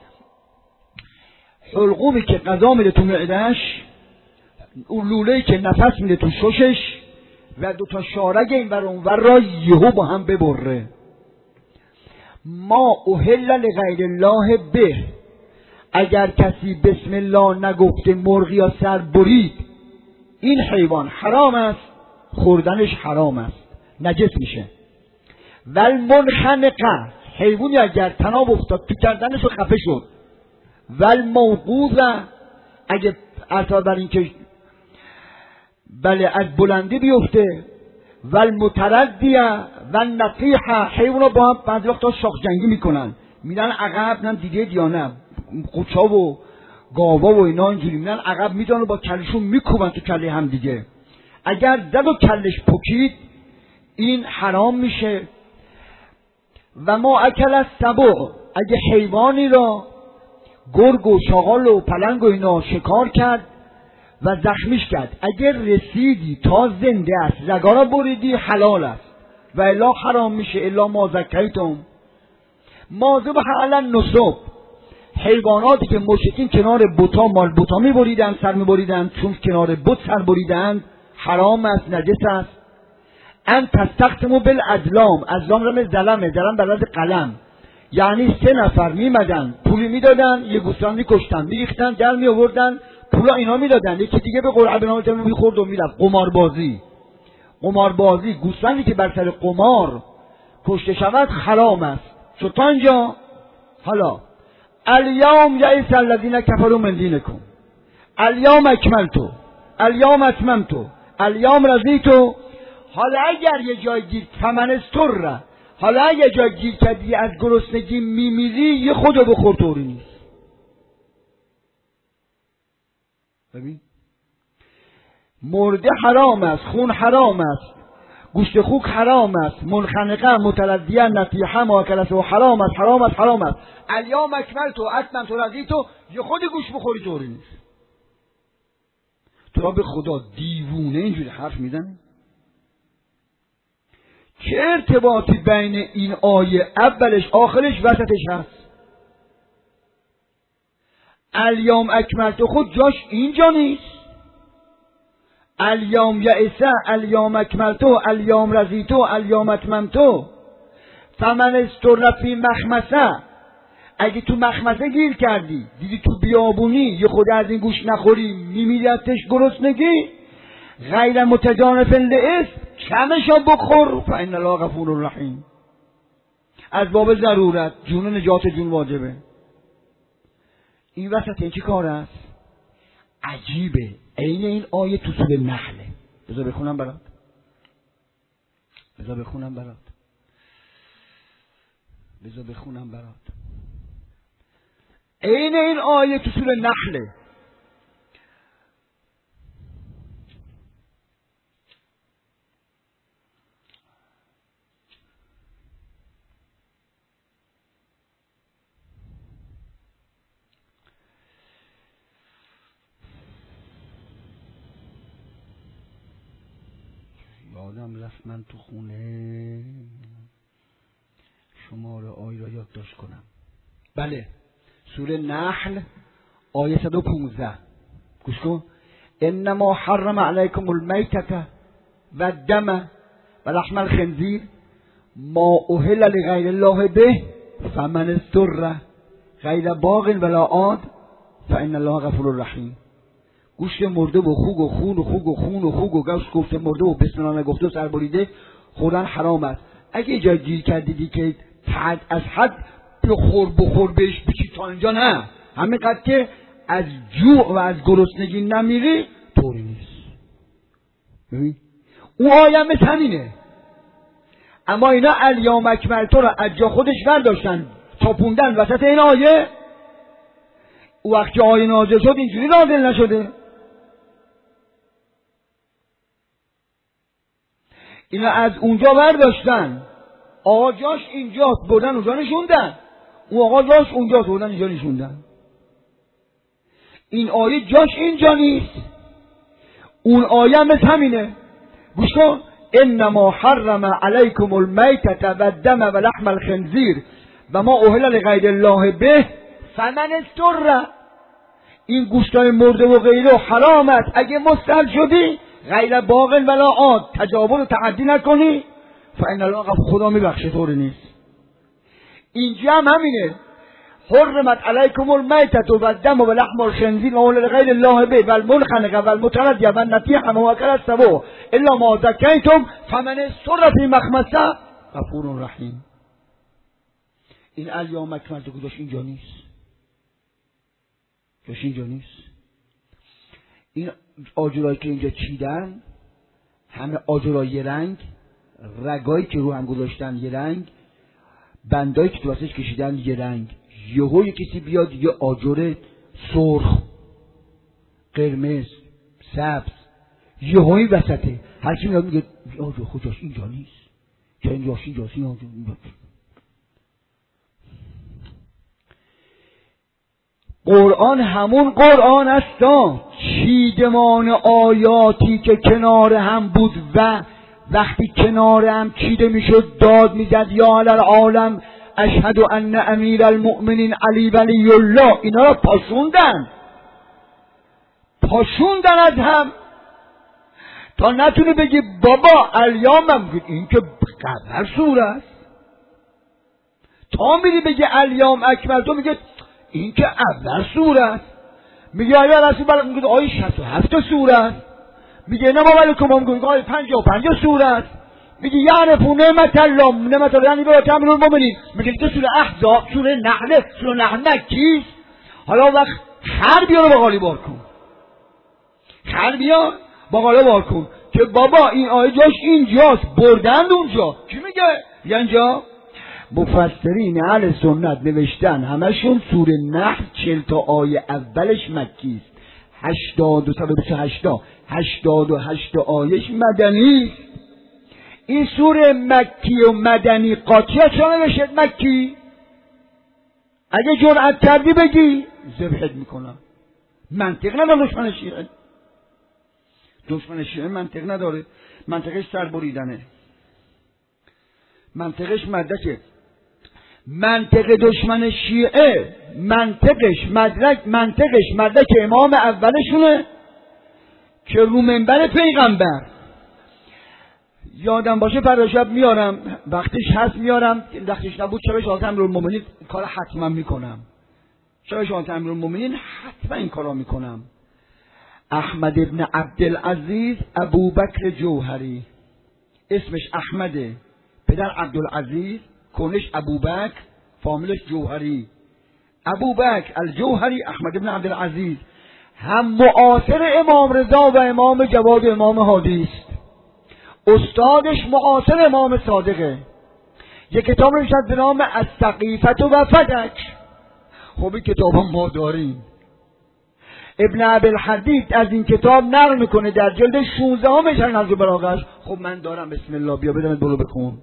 حلقومی که غذا میده تو معدهش، اون لوله‌ای که نفس میده تو ششش و دو تا شارگ این ور اون ور را یهو با هم ببره. ما اهل لغیر الله به، اگر کسی بسم الله نگفته مرغ یا سر برید این حیوان حرام است، خوردنش حرام است، نجس میشه. والمنخنقه، حیوانی اگر تناب افتاد تو کردنش و خفه شد. والموقوذه، اگه اثر بر این که بله از بلندی بیفته. والمتردیه و النطیحه، حیونا با هم بعضی وقتا شاخ جنگی میکنن، میرن عقب، نم دیده یا نه قوچا و گاوا و اینا اینجوری میرن عقب، میدونن با کلشون میکوبن تو کله هم دیگه. اگر زد و کلش پکید این حرام میشه. و ما اکل السبع، اگه حیوانی را گرگ و شاغال و پلنگ و اینا شکار کرد و زخمیش کرد، اگر رسیدی تا زنده است رگا را بریدی حلال است و الا حرام میشه. الا ما زکیتم. ما ذبح علی النصب، حیواناتی که مشرکین کنار بتا مال بتا میبریدن، سر میبریدن، چون کنار بت سر بریدن حرام است، نجس است. ان تستقسموا بالازلام، ازلام رمز ظلمه، ظلم بلد قلم، یعنی سه نفر میمدن پولی میدادن، یه گوسفند میکشتن میریختن در میآوردن پولا اینا میدادن، یکی دیگه به قرعه بنامه میخورد و میرفت. قماربازی، قماربازی گوسفندی که بر سر قمار کشته شود حرام است. شد تا اینجا. حالا الیوم یئس الذین کفروا من دینکم الیوم اکملتو الیوم اتممتو الیوم رضیتو. حالا اگر یه جای گیر فمن استر، حالا اگر یه جای گیر کردی از گرسنگی میمیری یه خودو بخور، طوری نیست. ببین مرده حرام است، خون حرام است، گوشت خوک حرام است، منخنقه متردیه نطیحه ماکلت و حرام است، حرام است، حرام است. الیوم اکملتو اتممتو رضیتو، یه خود گوشت بخوری طوری نیست. تو را به خدا دیوونه اینجوری حرف میزنی؟ چه ارتباطی بین این آیه اولش آخرش وسطش هست؟ الیوم اکملتو خود جاش اینجا نیست. الیوم یئس، الیوم اکملتو، الیوم رضیتو، الیوم اتممتو. فمن استر فی مخمصه، اگه تو مخمصه گیر کردی دیدی تو بیابونی یه خود از این گوش نخوری میمیرتش گرسنگی، غیر متجانف لإثم، کمشو بخور، فإن الله غفور رحیم. از باب ضرورت، جون نجات جون واجبه. این وسط این چی کار است؟ عجیبه. عین این آیه تو سوره نحله. بذار بخونم برات بذار بخونم برات بذار بخونم برات عین این آیه تو سوره نحله. یادم رفت من تو خونه شماره آیه را یادداشت کنم. بله، سوره نحل آیه صد و پانزده گوش کن. انما حرم علیکم المیتة و الدم و لحم الخنزیر ما اهل لغیر الله به فمن اضطر غیر باغ ولا عاد فان الله غفور رحیم. گوشت مرده و خوک و خون و خوک و خون و خوک و گوشت گفت مرده و بسم الله نگفته و سر بریده خوردن حرام است. اگه جای گیر کردیدی که تعد از حد بخور بخور بهش بچی تا اینجا نه، همینقدر که از جوع و از گرسنگی نمیری طوری نیست. ببین اون آیه مثل همینه، اما اینا الیوم اکملت را از جا خودش برداشتن چاپوندن وسط این آیه. او وقتی آیه نازل شد اینجوری نازل نشده. اینا از اونجا برداشتن، آقا جاش اینجاست بردن اونجا نشوندن، اون آقا جاش اونجاست بردن اینجا نشوندن. این آیه جاش اینجا نیست، اون آیه هم مثل همینه. گوش کن. انما حرم علیکم المیتة و الدم و لحم الخنزیر و ما اهل لغیر الله به فمن اضطر. این گوشتای مرده و غیره حرام است اگه مستحل شدی غیر باغ ولا عاد، تجاوز و تعدی نکنی فان الله غفور، خدا میبخشه، طوری نیست. اینجا هم همینه. حرمت علیکم المیتة و الدم و لحم الخنزیر و اهل لغیر الله به و المنخنقة و المتردیة و النطیحة و ما اکل السبع الا ما ذکیتم فمن اضطر فی مخمصة غفور رحیم. این الیوم اکملت گذاشت اینجا نیست، جاش اینجا نیست. این آجرایی که اینجا چیدن همه آجرای یه رنگ، رگایی که رو هم گذاشتن یه رنگ، بندایی که تو واسش کشیدن یه رنگ. یهو یه کسی بیاد یه آجر سرخ، قرمز، سبز یهویی وسطه، هر کی میاد میگه آجر خود جاش اینجا نیست، جا این جاش اینجاست، این آجر اینجا. قرآن همون قرآن است، چیدمان آیاتی که کنار هم بود و وقتی کنار هم چیده میشد داد میزد یا العالم اشهد ان امیر المؤمنین علی ولی الله. اینا را پاشوندن پاشوندن از هم تا نتونه بگی بابا الیامم، این که قبر سوره است. تا میری بگی الیام اکمل تو میگه این که اول سوره است. میگه آیا رسول برای میگه آیه شصت و هفت سوره است. میگه نما علیکم میگه آیه پنجاه و پنج سوره است. میگه یعرفو نعمت الله نعمت الله یعنی به تامل المؤمنین. میگه که سوره احزاب، سوره نحل، سوره نحل مکیست. حالا وقت خر بیار با قالی بار کن، خر بیار با قالی بار کن که بابا این آیه جاش اینجاست بردند اونجا. کی میگه یا اینجا؟ مفسرین اهل سنت نوشتن همشون سوره نحل چهل تا آیه اولش مکی است، هشتاد و هشت هشتاد و هشت آیهش مدنی است. این سوره مکی و مدنی قاطی چرا نوشت مکی؟ اگه جرأت کردی بگی ذبحت میکنم. منطق نداره دشمن شیعه، دشمن شیعه منطق نداره، منطقش سر بریدنه، منطقش مدرکه. منطق دشمن شیعه منطقش مدرک منطقش مدرک امام اولشونه که رو منبر پیغمبر، یادم باشه فردا شب میارم، وقتش هست میارم، وقتش نبود شب شهادت امیرالمومنین کار حتما میکنم، شب شهادت امیرالمومنین حتما این کارا میکنم. احمد ابن عبدالعزیز ابوبکر جوهری، اسمش احمده، پدر عبدالعزیز، کنش ابوبکر، فامیلش جوهری. ابوبکر الجوهری احمد ابن عبدالعزیز هم معاصر امام رضا و امام جواد و امام هادی است. استادش معاصر امام صادقه. یک کتاب نوشته به نام السقیفة و فدک. خب این کتاب هم ما داریم. ابن عبدالحدید از این کتاب نقل میکنه در جلد شانزده همش نظر براغش. خب من دارم، بسم الله، بیا بدمت برو بخون.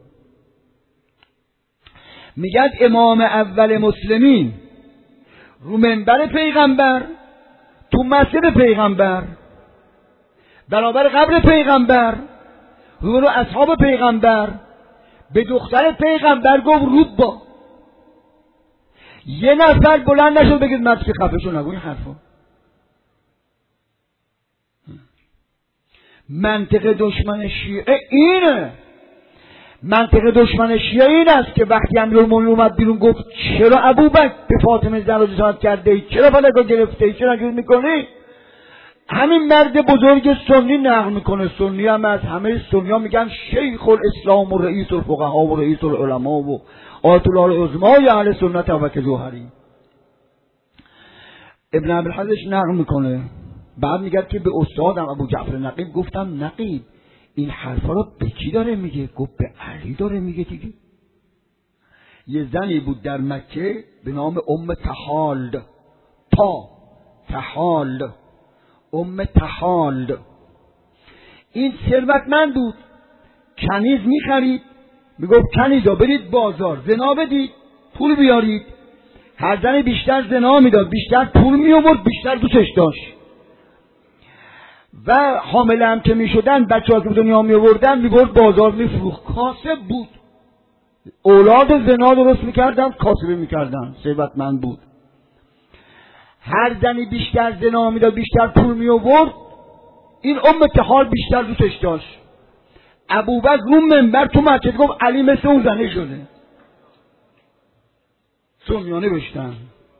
میگد امام اول مسلمین رو منبر پیغمبر، تو مسجد پیغمبر، برابر قبر پیغمبر، رو اصحاب پیغمبر، به دختر پیغمبر گفت رود با. یه نفر بلند نشد بگید مرد که خفه شو، نگو این حرفا. منطق دشمن شیعه اینه، منطق دشمن شیعه این است که وقتی امیرالمومنین اومد بیرون گفت چرا ابوبکر به فاطمه زهرا جسارت کرده ای، چرا فلکا گرفته ای، چرا نگید میکنی؟ همین مرد بزرگ سنی نقل میکنه، سنی هم از همه سنی ها میگن شیخ الاسلام و رئیس الفقها و رئیس العلماء و آیت الله العظمی اهل سنت ابوبکر جوهری. ابن ابوالحدش نقل میکنه، بعد میگه که به استادم ابو جعفر نقیب گفتم نقیب این حرفا رو به کی داره میگه؟ گفت به علی داره میگه دیگه. یه زنی بود در مکه به نام ام تحال، تا تحال، ام تحال. این ثروتمند بود، کنیز میخرید، میگفت کنیزا برید بازار زنا بدید پول بیارید. هر زن بیشتر زنا میداد بیشتر پول میآورد بیشتر دوستش داشت. و حامله هم که میشدن بچه‌ها که به دنیا میآوردن میبرد بازار میفروخت. کاسب بود، اولاد زنا درست میکردن، کاسبی میکردن، ثروتمند بود. هر زنی بیشتر زنا میداد بیشتر پول میآورد، این ام تحال بیشتر دوستش داشت. ابوبکر رو منبر تو مسجد گفت علی مثل اون زنه شده. سنیانه بشتن.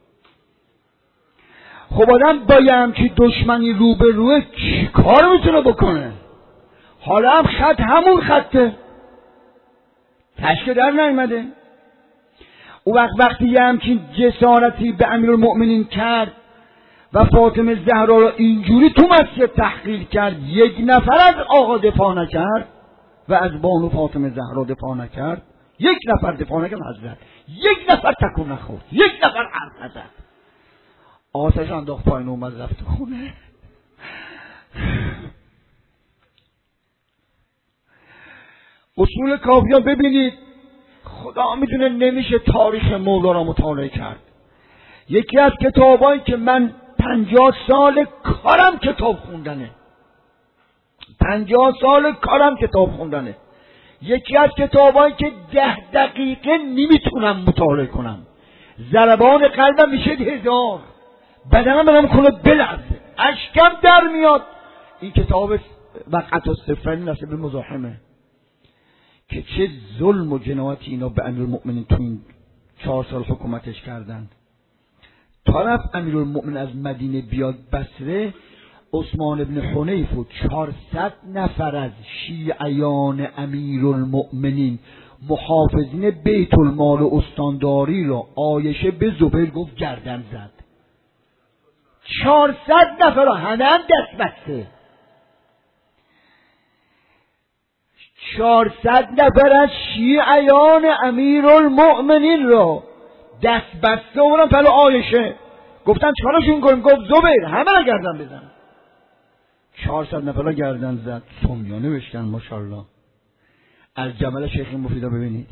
خب آدم با یه همچی دشمنی رو به روه چی کار میتونه بکنه؟ حالا هم خط همون خطه، تشکه در نیامده. او وقت وقتی یه همچین جسارتی به امیرالمؤمنین کرد و فاطمه زهرا را اینجوری تو مسجد تحقیر کرد، یک نفر از آقا دفاع نکرد و از بانو فاطمه زهرا دفاع نکرد، یک نفر دفاع نکرد حضرت، یک نفر تکون نخورد، یک نفر حرف نزد. آتش انداخت پایین اومد رفت خونه. اصول کافی ها ببینید، خدا میدونه نمیشه تاریخ مولا را مطالعه کرد. یکی از کتابایی که من پنجاه سال کارم کتاب خوندنه، پنجاه سال کارم کتاب خوندنه. یکی از کتابایی که ده دقیقه نمیتونم مطالعه کنم، ضربان قلبم میشه هزار، بدنم برام کنه بلرزه، اشکم در میاد. این کتاب وقت الصفین نصب مزاحمه که چه ظلم و جنایتی اینا به امیرالمؤمنین تو این چهار سال حکومتش کردن. طرف امیرالمؤمنین از مدینه بیاد بصره، عثمان ابن حنیف و چهارصد نفر از شیعیان امیرالمؤمنین محافظین بیت المال و استانداری را عایشه به زبیر گفت گردن زد. چهارصد نفر را همه هم دست بسته، چهارصد نفر از شیعیان امیرالمؤمنین را دست بسته اونم پلو عایشه. گفتن چکارشون کنیم؟ گفت زبیر همه را گردن بزن. چهارصد نفر را گردن زد. سمیانه بشکن ماشاءالله. از جمال شیخ مفیدا ببینید،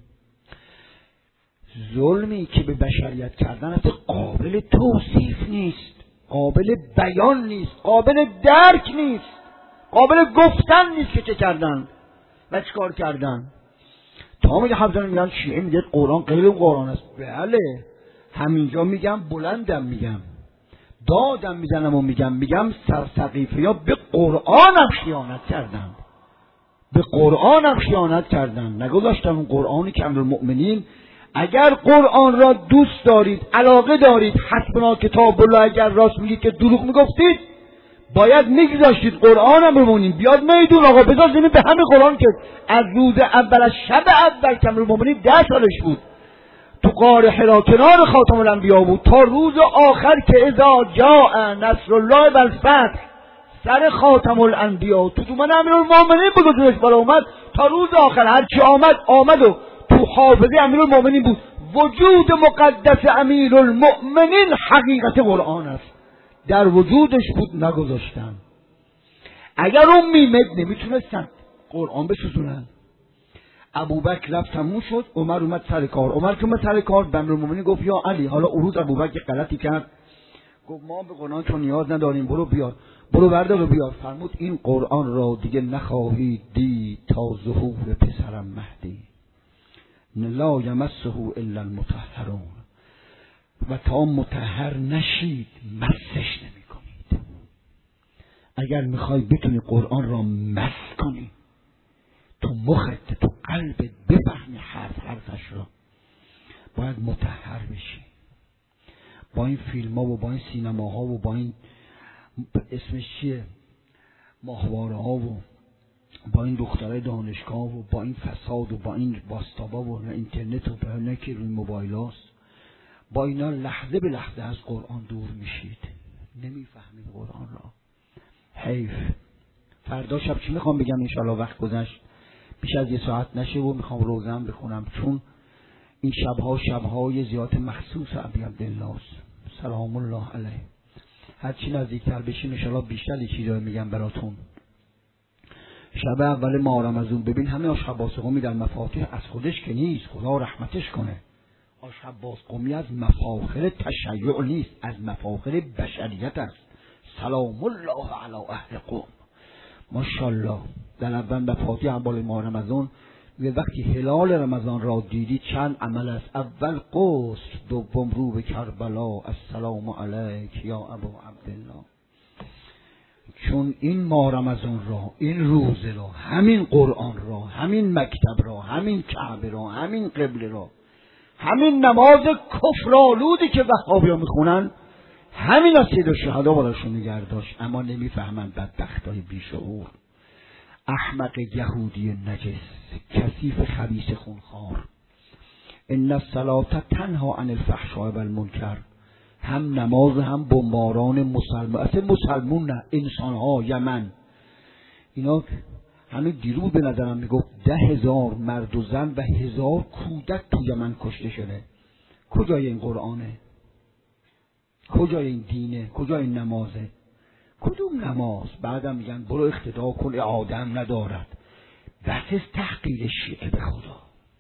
ظلمی که به بشریت کردن اصلا قابل توصیف نیست، قابل بیان نیست، قابل درک نیست، قابل گفتن نیست که چه کردن و چه کار کردن. تا میگه حضرت میگن شیعه میگه قرآن غیر قرآن است. بله همینجا میگم، بلندم میگم، دادم میزنم و میگم میگم سرسقیفه ها به قرآن هم خیانت کردن، به قرآن هم خیانت کردن، نگذاشتن اون قرآنی که امیرالمؤمنین. اگر قرآن را دوست دارید، علاقه دارید، حسبنا کتاب الله، اگر راست میگید که دروغ میگفتید باید میگذاشتید قرآن هم بمونید، بیاد میدون آقا بذارید به همه قرآن که از روز اول، از شب اول که امیرالمؤمنین ده سالش بود تو غار حرا کنار خاتم الانبیا بود، تا روز آخر که اذا جاء نصر الله و الفتح سر خاتم الانبیا تو تو من امیرالمؤمنین بود و جوش بالا اومد، تا روز آخر هر چی آمد آمد و تو حافظه امیرالمؤمنین بود. وجود مقدس امیرالمؤمنین حقیقت قرآن است، در وجودش بود نگذاشتن. اگر اون میمد نمیتونستن قرآن بسوزونن. ابوبکر رفت تموم شد، عمر اومد سر کار. عمر که اومد سر کار به امیرالمؤمنین گفت یا علی، حالا اروز ابوبکر غلطی کرد، گفت ما به قرآن تو نیاز نداریم، برو بیار، برو بردار و بیار. فرمود این قرآن را دیگه نخواهید دید تا ظهور پسرم مهدی، لا یمسه الا المطهرون، و تا مطهر نشید مسش نمی کنید. اگر میخوای بتونی قرآن را مس کنی، تو مخت، تو قلبت بفهمی حرف حرفش را، باید مطهر بشی. با این فیلم ها و با این سینما ها و با این اسمش چیه ماهواره ها و با این دخترای دانشگاه و با این فساد و با این باستابا و اینترنت و با که روی موبایل هاست، با اینا لحظه به لحظه از قرآن دور میشید، نمیفهمید قرآن را. حیف. فردا شب چی میخوام بگم انشالله وقت گذشت بیش از یه ساعت نشه و میخوام روزم بخونم، چون این شبها شبهای زیارت مخصوص ابی عبدالله سلام الله علیه. هرچی نزدیکتر بشیم انشالله بیشتر یه چیزایی میگم براتون. شب اول ماه رمضان ببین همه آش عباس قمی در مفاتیح از خودش که نیست، خدا رحمتش کنه. آش عباس قمی از مفاخر تشیع نیست، از مفاخر بشریت است. سلام الله علی اهل قم. ماشاءالله. در اول مفاتیح اول ماه رمضان میگه وقتی هلال رمضان را دیدی چند عمل است. اول غسل، دوم رو به کربلا، السلام علیک یا ابا عبدالله. چون این ماه رمضان را، این روزه را، همین قرآن را، همین مکتب را، همین کعبه را، همین قبله را، همین نماز کفرآلودی که وهابی‌ها میخونن، همین از سید الشهدا براشون نگه داشت. اما نمیفهمن بدبختای بیشعور، احمق یهودی نجس، کثیف خبیث خونخوار. ان الصلاة تنها عن الفحشاء والمنکر. هم نماز هم بمباران مسلمان، اصلا مسلمون نه، انسان ها یمن اینا. همین دیروز به نظرم میگفت ده هزار مرد و زن و هزار کودک تو یمن کشته شده. کجای این قرآنه؟ کجای این دینه؟ کجای این نمازه؟ کدوم نماز؟ بعدم میگن برو اقتدا کن، آدم ندارد. بس است تحقیر شیعه به خدا،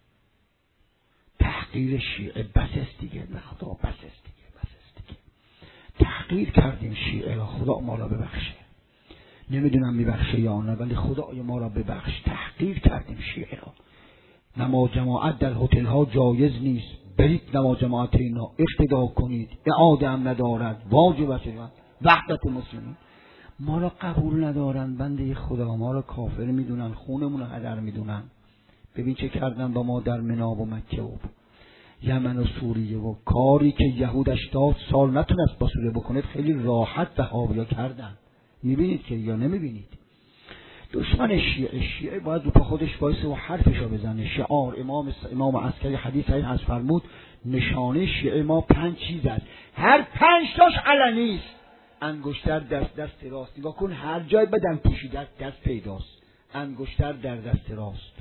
تحقیر شیعه بس است دیگه به خدا، بس است دیگه، بس است دیگه. تحقیر کردیم شیعه را، خدا ما را ببخشه. نمیدونم میبخشه یا نه، ولی خدای ما را ببخش. تحقیر کردیم شیعه را. نماز جماعت در هتل ها جایز نیست، برید نماز جماعت اینا اقتدا کنید، آدم ندارد، واجب است. وحدت مسلمین ما را قبول ندارن، بنده خدا ما را کافر میدونن، خونمون رو هدر میدونن. ببین چه کردن با ما در منا و مکه و یمن و سوریه، و کاری که یهود هشتاد سال نتونست با سوریه بکنه خیلی راحت وهابیا کردن. میبینید که یا نمیبینید؟ دشمن شیعه، شیعه باید رو پا خودش وایسه و حرفشو بزنه. شعار امام امام عسکری حدیث صحیح از فرمود نشانه شیعه ما پنج چیز است، هر پنج تاش علنی است. انگشتر دست دست راست، نگاه کن هر جای بدن پوشیده است دست پیداست، انگشتر در دست راست.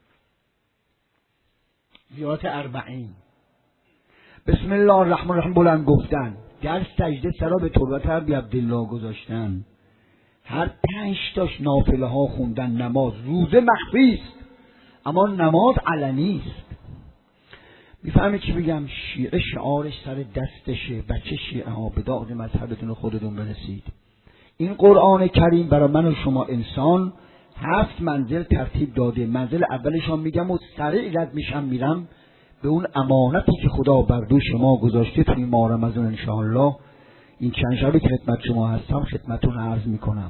زیارت اربعین، بسم الله الرحمن الرحیم بلند گفتن، در سجده سرا به تربت ابی عبدالله گذاشتن، هر پنج تاش نافله ها خوندن. نماز روزه مخفی است اما نماز علنی است. میفهمید چی بگم؟ شیعه شعارش سر دستشه. بچه شیعه ها به داغ مذهبتون خودتون برسید. این قرآن کریم برای من و شما انسان هفت منزل ترتیب داده. منزل اولش هم میگم و سریع رد میشم میرم به اون امانتی که خدا بر دوش شما گذاشته توی ماه رمضان انشاءالله. این چند شبی که خدمت شما هستم خدمتون عرض میکنم.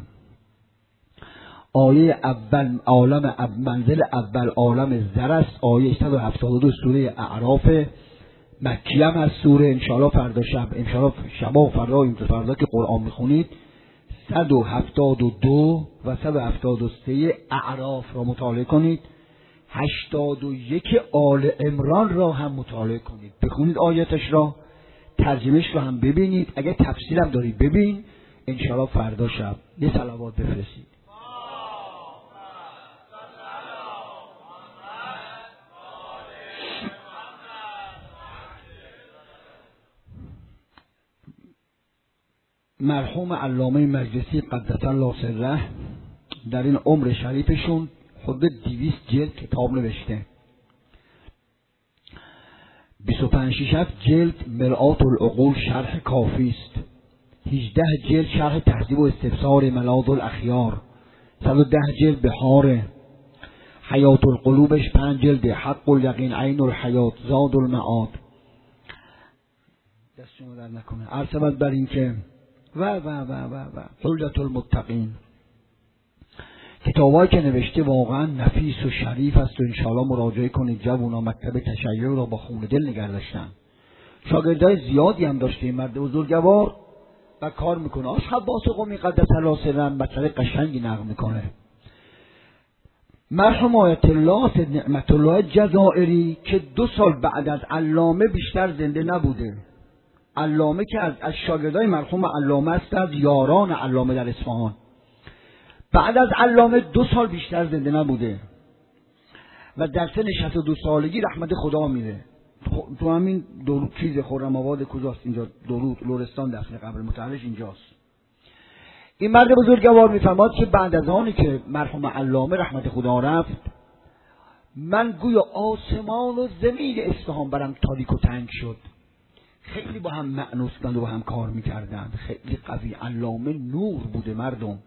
آیه اول عالم منزل اول عالم زر است، آیه صد و هفتاد و دو سوره اعراف، مکی هم از سوره. انشاءالله فردا شب، انشاءالله شب و فردا این فردا که قرآن میخونید صد و هفتاد و دو و صد و هفتاد و سه اعراف را مطالعه کنید. هشتاد و یک آل عمران را هم مطالعه کنید، بخونید آیاتش را، ترجمهش رو هم ببینید، اگه تفسیرم دارید ببین. انشاءالله فردا شب یه صلوات بفرستید. مرحوم علامه مجلسی قدس الله سره در این عمر شریفشون خود دویست جلد کتاب نوشته. بیست و پنج شش جلد مرآت العقول شرح کافی است. هجده جلد شرح تهذیب و استفسار ملاذ الاخیار، صد و ده جلد بهار، حیات القلوبش پنج جلد، حق الیقین، عین الحیات، زاد المعاد. دست شما در نکنه. عرض بر این که و و و و و حجت المتقین، کتابایی که نوشته واقعا نفیس و شریف است و انشاءالله مراجعه کنید. جوونا مکتب تشیع را با خون دل نگه داشتن. شاگردای زیادی هم داشته این مرد بزرگوار و کار میکنه. آش عباس قمی قدس الله سرهم مطلب قشنگی نقل میکنه. مرحوم آیت الله سید نعمت الله جزائری که دو سال بعد از علامه بیشتر زنده نبوده. علامه که از, از شاگردای مرحوم علامه است، از یاران علامه در اصفهان. بعد از علامه دو سال بیشتر زنده نبوده و در سن شصت و دو سالگی رحمت خدا میره. تو همین دو چیز خرم آباد کجاست اینجا، درود لرستان دفن قبر متحرش اینجاست. این مرد بزرگوار میفرماد که بعد از آنی که مرحوم علامه رحمت خدا رفت، من گویا آسمان و زمین اصفهان برم تاریک و تنگ شد. خیلی با هم مأنوس بودند و با هم کار میکردند. خیلی قوی. علامه نور بوده مردم.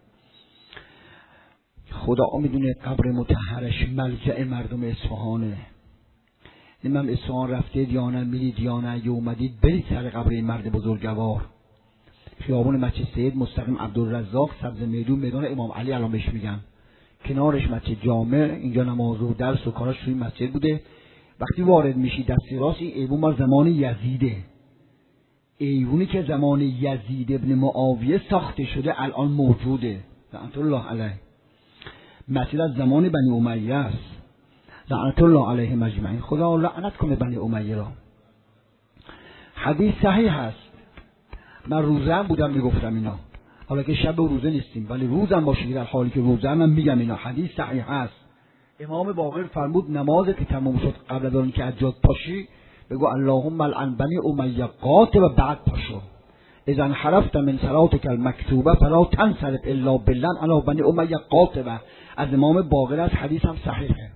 خدا میدونه قبر مطهرش ملجأ مردم اصفهانه. نمیم اصفهان رفتید یا نه، میرید یا نه، یا اومدید برید سر قبر این مرد بزرگوار. خیابون مسجد سید مستقیم عبدالرزاق، سبز میدون، میدان امام علی الان بهش میگن. کنارش مسجد جامع، اینجا نماز و درس و کاراش توی مسجد بوده. وقتی وارد میشی دست راست این ایوون مال زمان یزیده. ایوونی که زمان یزید ابن معاویه ساخته شده الان موجوده. لعنت الله علیه. مسجد از زمان بنی امیه است. لعنت الله علیه مجمعین. خدا لعنت کنه بنی امیه را. حدیث صحیح هست. من روزه هم بودم میگفتم اینا. حالا که شب و روزه نیستیم ولی روزم باشید، در حالی که روزه هم میگم اینا. حدیث صحیح هست. امام باقر فرمود نماز که تمام شد قبل از آن که حجاج پاشی بگو اللهم لعن بنی امیه قاطبه و بعد پاشو. اذا انحرفت من صلاتک المکتوبه فلا تنصرف الا باللعن علی بنی امیه قاطبه. از امام باقر از حدیث هم صحیحه.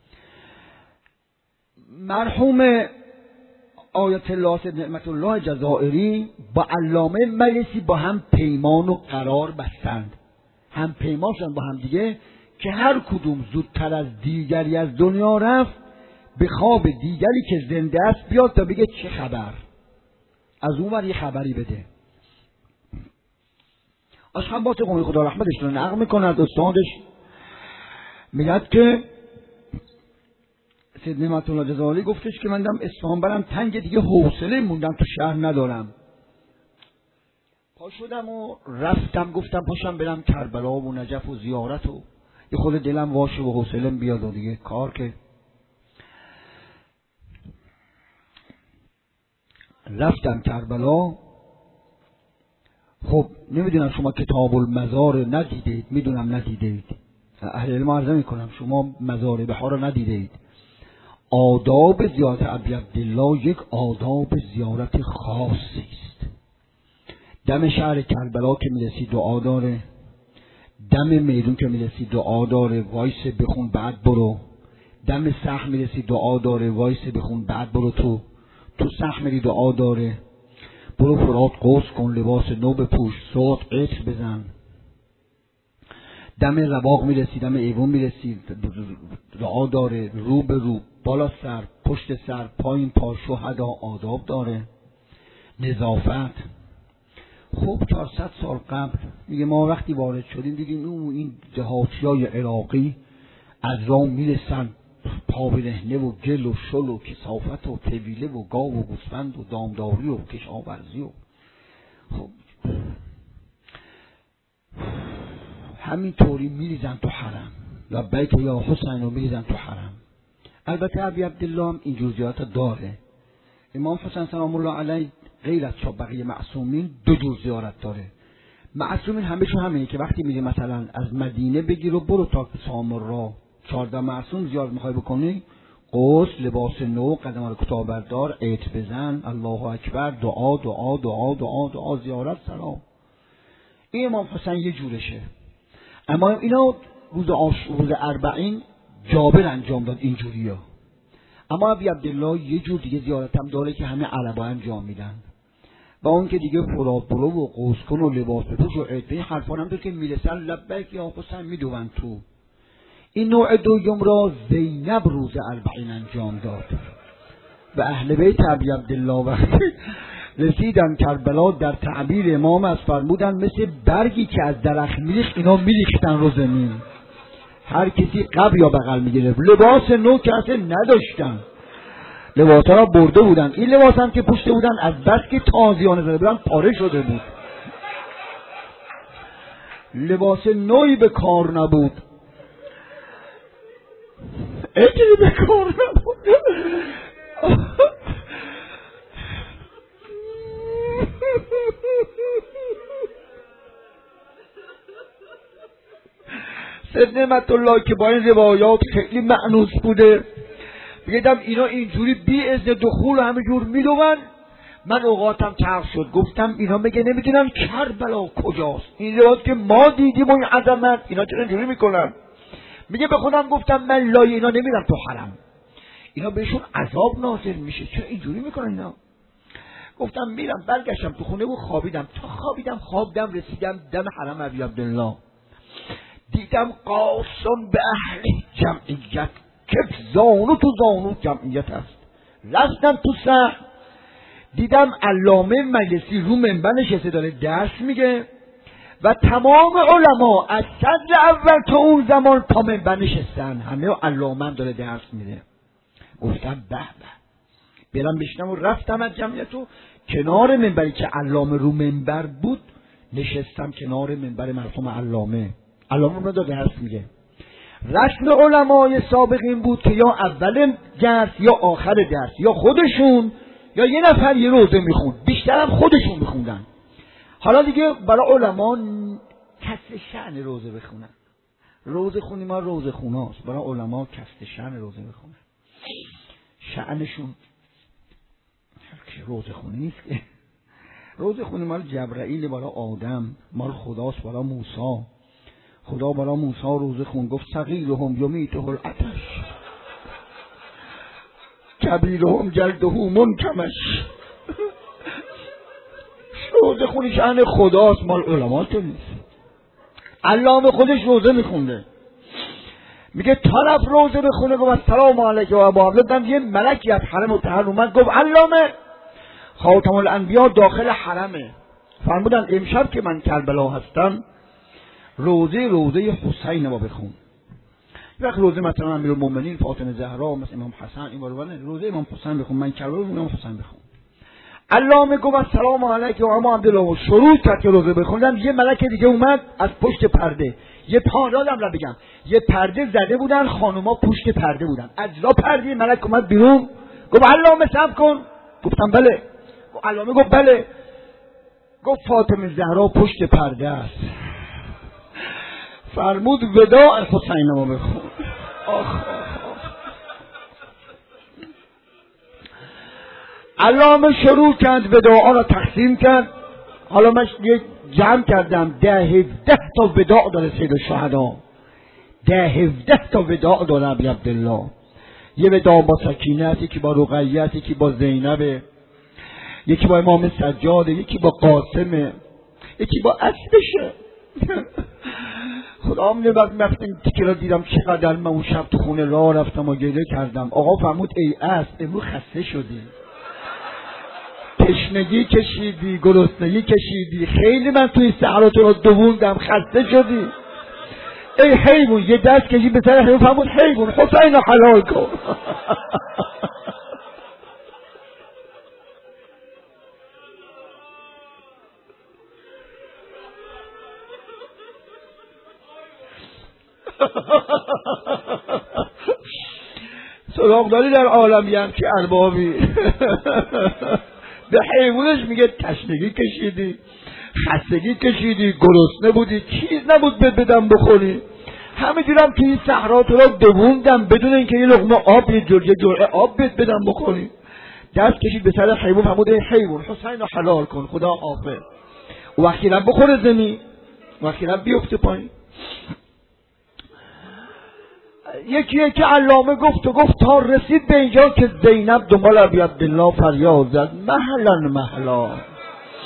مرحوم آیت الله سید نعمت الله جزائری با علامه مجلسی با هم پیمان و قرار بستند. هم پیمان شدند با هم دیگه که هر کدوم زودتر از دیگری از دنیا رفت به خواب دیگری که زنده است بیاد تا بگه چه خبر، از اون ور یه خبری بده. اشخاص قومی خدا رحمتش رو نقل میکنه از استادش، میگد که سید نعمت الله جزائری گفتش که من دم اصفهان برم تنگ دیگه حوصله موندم تو شهر ندارم. پا شدم و رفتم گفتم پاشم برم کربلا و نجف و زیارت و یه خود دلم واشه و حوصله‌ام بیاد و دیگه کار که رفتم کربلا. خب نمیدونم شما کتاب المزار ندیدید، میدونم ندیدید، اهل علم عرضه میکنم شما مزار بها رو ندیدید. آداب زیارت ابی عبدالله یک آداب زیارت خاصی است. دم شهر کربلا که میرسی دعا داره، دم میدون که میرسی دعا داره، وایس بخون بعد برو. دم سخت میرسی دعا داره، وایس بخون بعد برو. تو تو سخت میری دعا داره، برو فرات قوس کن، لباس نو بپوش، صوت عطر بزن. دم رواق میرسی، دم ایوون میرسی دعا داره، رو به رو، بالا سر، پشت سر، پایین پا، شهدا آداب داره، نظافت. خب چهارصد سال قبل میگه ما وقتی وارد شدیم دیدیم اون این دهاتیای عراقی از راه میرسن پا برهنه و گل و شل و کثافت و طویله و گاو و گوسفند و دامداری و کشاورزی و خب همینطوری میریزن تو حرم. لبیک یا حسین رو میریزن تو حرم. البته ابی عبدالله هم این جزئیات داره. امام حسین سلام الله علیه غیر از بقیه معصومین دو جور زیارت داره. معصومین همه‌شون همینه که وقتی میری مثلا از مدینه بگیر و برو تا سامرا، چهارده معصوم زیارت میخوای بکنی، غسل، لباس نو، قدم رو کتاب بردار، عطر بزن، الله اکبر، دعا دعا دعا دعا دعا، زیارت، سلام. این امام حسین یه جورشه. اما اینا روز آش... روز اربعین جابر انجام داد اینجوریه. اما ابی عبدالله یه جور دیگه زیارت هم داره که همه عربا انجام میدن و اون که دیگه فرات برو و قوس کن و لباس بپوش و عده این حرفان هم که میرسن لبیک یا حسین میدوند تو. این نوع دوم را زینب روز اربعین انجام داد و اهل بیت ابی عبدالله وقتی رسیدن کربلا در تعبیر امام از فرمودن مثل برگی که از درخت میریخت اینا میریختن رو زمین، هر کسی قبر یا بغل میگرفت. لباس نو که اصلا نداشتن، لباسا را برده بودن. این لباس هم که پوشته بودن از بس که تازیانه زده بودن پاره شده بود، لباس نوی به کار نبود، اجری به کار نبود. سید نعمت الله که با این روایات خیلی مأنوس بوده بگیدم اینا اینجوری بی اذن دخول همینجور میدون. من اوقاتم ترخ شد، گفتم اینا میگه نمیدونم کربلا کجاست، این روایات که ما دیدیم و این عظمت اینا چرا اینجوری میکنن. میگه به خودم گفتم من لای اینا نمیرم تو حرم، اینا بهشون عذاب نازل میشه، چرا اینجوری میکنن اینا. گفتم میرم. برگشتم تو خونه و خوابیدم. تا خوابیدم خوابیدم رسیدم دم حرم ابی عبدالله، دیدم قاسم به اهل جمعیت که زانو تو زانو جمعیت هست. رفتم تو صحن دیدم علامه مجلسی رو منبر نشسته داره درس میگه و تمام علما از صدر اول تا اون زمان تا منبر نشستن، همه علامه داره درس میده. گفتم به به برم بشنم و رفتم از جمعیت و کنار منبری که علامه رو منبر بود نشستم کنار منبر مرحوم علامه. علامه رو داره درس میگه. رسم علمای سابق این بود که یا اول درس یا آخر درس یا خودشون یا یه نفر یه روزه میخوند، بیشترم خودشون میخوندن. حالا دیگه برای علما کسر شأن روزه بخونن، روزه خونی ما روزه خوناست، برای علما کسر شأن روزه بخونن. شأنشون روزه خونی نیست که، روزه خونی مال جبرائیل برای آدم، مال خداست برای موسی. خدا برای موسی روزه خون، گفت صغیرهم یمیته العطش کبیرهم جلده منکمش. روزه خونی شأن خداست، مال علما تو نیست. علامه خودش روزه میخونده، میگه طرف روزه بخونه گفت سلام علیک و ابا عبدالله. یه ملکی از حرم مطهر اومد گفت علامه خاتم الانبیا داخل حرمه. فرمودن امشب که من کربلا هستم روزه روزه حسین ما بخون. یک وقت روزه مثلا امیرالمومنین فاطمه زهرا مثلا امام حسن این بارونه روزه امام حسین بخون، من کربلا امام حسین بخون. علامه گفت سلام علیک و ابا عبدالله شروع کرد که روزه بخوندم. یه ملک دیگه اومد از پشت پرده، یه پارادم را بگم، یه پرده زده بودن، خانوما پشت پرده بودن، از را پرده ملک اومد بیرون گفت علامه صبر کن. گفتم بله. علامه گفت بله. گفت فاطمه زهرا پشت پرده است. فرمود وداع حسین ما بخون. آخ آخ آخ. علامه شروع کرد وداع را تقسیم کرد. حالا من یک جمع کردم ده هفده تا وداع داره سید الشهدا، ده هفده تا وداع داره ابی عبدالله. یه وداع با سکینه است، یکی با رقیه است، یکی با زینبه، یکی با امام سجاده، یکی با قاسمه، یکی با اصلشه. خدا من وقتی این تیکه را دیدم چقدر من اون شب تو خونه راه رفتم و گریه کردم. آقا فرمود ای اصل امروز خسته شدی، تشنگی کشیدی، گرسنگی کشیدی، خیلی من توی صحرا تو رو دووندم، خسته شدی. ای حیوان یه دست کشید به سر حیوان، فرمود حیوان حسین رو حلال کن. سراغداری در عالمی هم که اربابی به حیوانش میگه تشنگی کشیدی، خستگی کشیدی، گرسنه بودی، چیز نبود بد بدم بخوری، همینجورم که این صحرا تو را دووندم بدون اینکه یه لقمه آب یه جرعه جرعه آب بد بدم بخوری. دست کشید به سر حیوان، فرمود ای حیوان حسین رو حلال کن، خدا حافظ. وقتی رب بخوره زمین، وقتی رب بیفته پایین. یکی یکی علامه گفت و گفت تا رسید به اینجا که زینب دنبال ابی عبدالله فریاد زد مهلا مهلا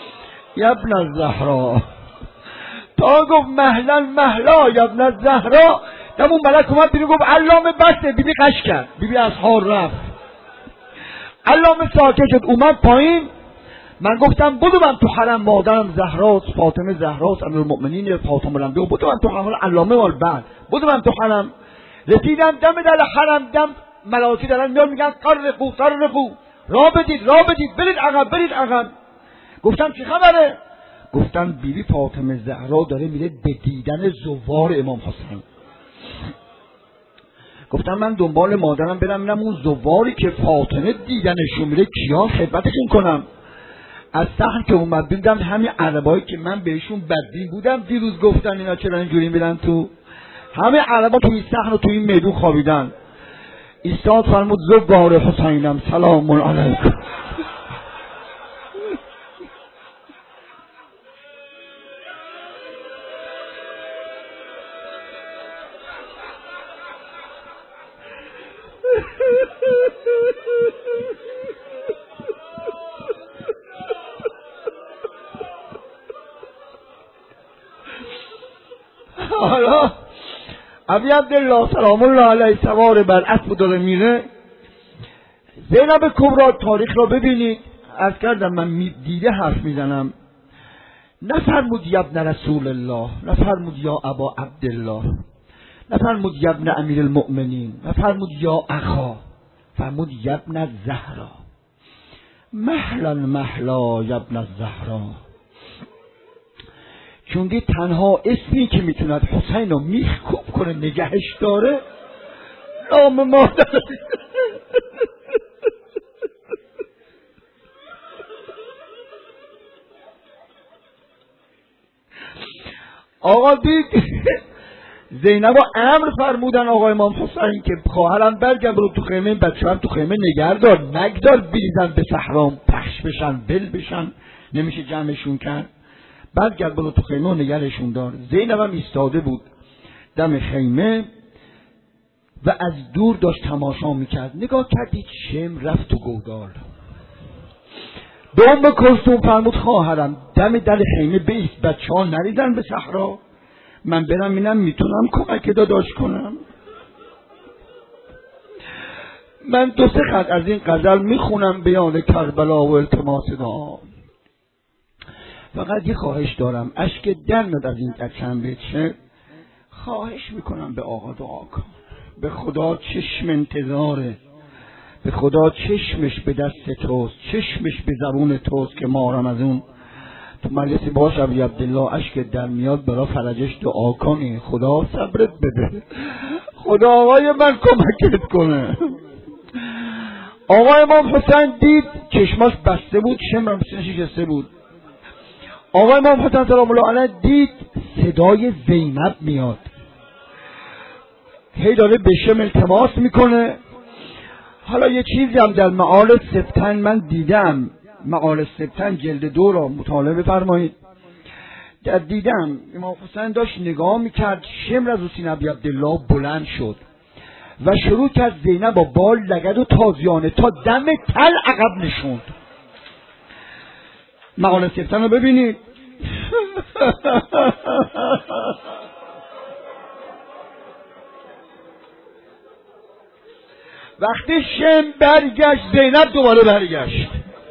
یبن الزهرا، تا گفت مهلا مهلا یبن الزهرا، دم اون ملک اومد بیرون گفت علامه بسته. بیبی قش کرد، بیبی از حال رفت، علامه ساکت شد، اومد پایین. من گفتم بدو من تو حرم، مادرم زهراست، فاطمه زهراست، امیرالمؤمنین فاطمه الانبیا، بدو من تو حرم. علامه وال بعد بدو من تو حرم. رسیدم دم در حرم، دم ملائکه دارن میان میگن قرقو قرقو، را بدید را بدید، برید عقب برید عقب. گفتم چه خبره؟ گفتن بیبی فاطمه زهرا داره میره به دیدن زوار امام حسین. گفتم من دنبال مادرم برم ببینم اون زواری که فاطمه دیدنشون میره کیا خدمتشون کنم. از صحن که اومد دیدم همین عربایی که من بهشون بدبین بودم دیروز گفتن اینا چرا اینجوری میرن تو، همه عربا تو این صحن و تو این میدون خوابیدن. ایستاد فرمود زوار حسینم سلام علیکم. حالا ابی عبدالله سلام الله علیه سوار بر اسب داره میره. زینب کبرا تاریخ را ببینید، از کردم من دیده حرف میزنم. نفرمود یبن رسول الله، نفرمود یا ابا عبدالله، نفرمود یبن امیر المؤمنین، نفرمود یا اخا، فرمود یبن الزهرا. مهلا مهلا یبن الزهرا، چونگه تنها اسمی که میتوند حسین رو میخکوب کنه نگهش داره نام مادر. آقا دید زینب رو امر فرمودن آقا امام حسین که خواهرم برگرد برو تو خیمه، بچه هم تو خیمه نگردار، نگدار بریزن به صحرا پخش بشن بل بشن، نمیشه جمعشون کرد. برگرد برو تو خیمه و نگرشون دار. زینب هم ایستاده بود دم خیمه و از دور داشت تماشا میکرد. نگاه کردید شم رفت تو گودال. دوم به کلثوم فرمود خواهرم دم در خیمه بیست، بچه ها نریزن به صحرا، من برم اینم میتونم کمک داداش کنم. من دو سه خط از این غزل میخونم بیان کربلا و التماس دعا. فقط یه خواهش دارم، اشک در میاد از این چند بیت شعر، خواهش میکنم به آقا دعا کن. به خدا چشم انتظاره، به خدا چشمش به دست توست، چشمش به زبون توست که مارم از اون تو مجلسی باش ابی عبدالله اشک در میاد برا فرجش دعا کنی، خدا صبرت بده، خدا آقای من کمکت کنه. آقا امام حسین دید چشماش بسته بود، شمرم سینش شکسته بود. آقا امام حسین سلام الله علیه دید صدای زینب میاد، هی داره به شم التماس میکنه. حالا یه چیزی هم در معال سبتن من دیدم، معال سبتن جلد دو را مطالعه بفرمایید. در دیدم امام حسین داشت نگاه میکرد، شمر از حسین ابی عبدالله بلند شد و شروع کرد زینب با بال لگد و تازیانه تا دم تل عقب نشوند. معال سبتن رو ببینید. وقتی شم برگشت زینب دوباره برگشت.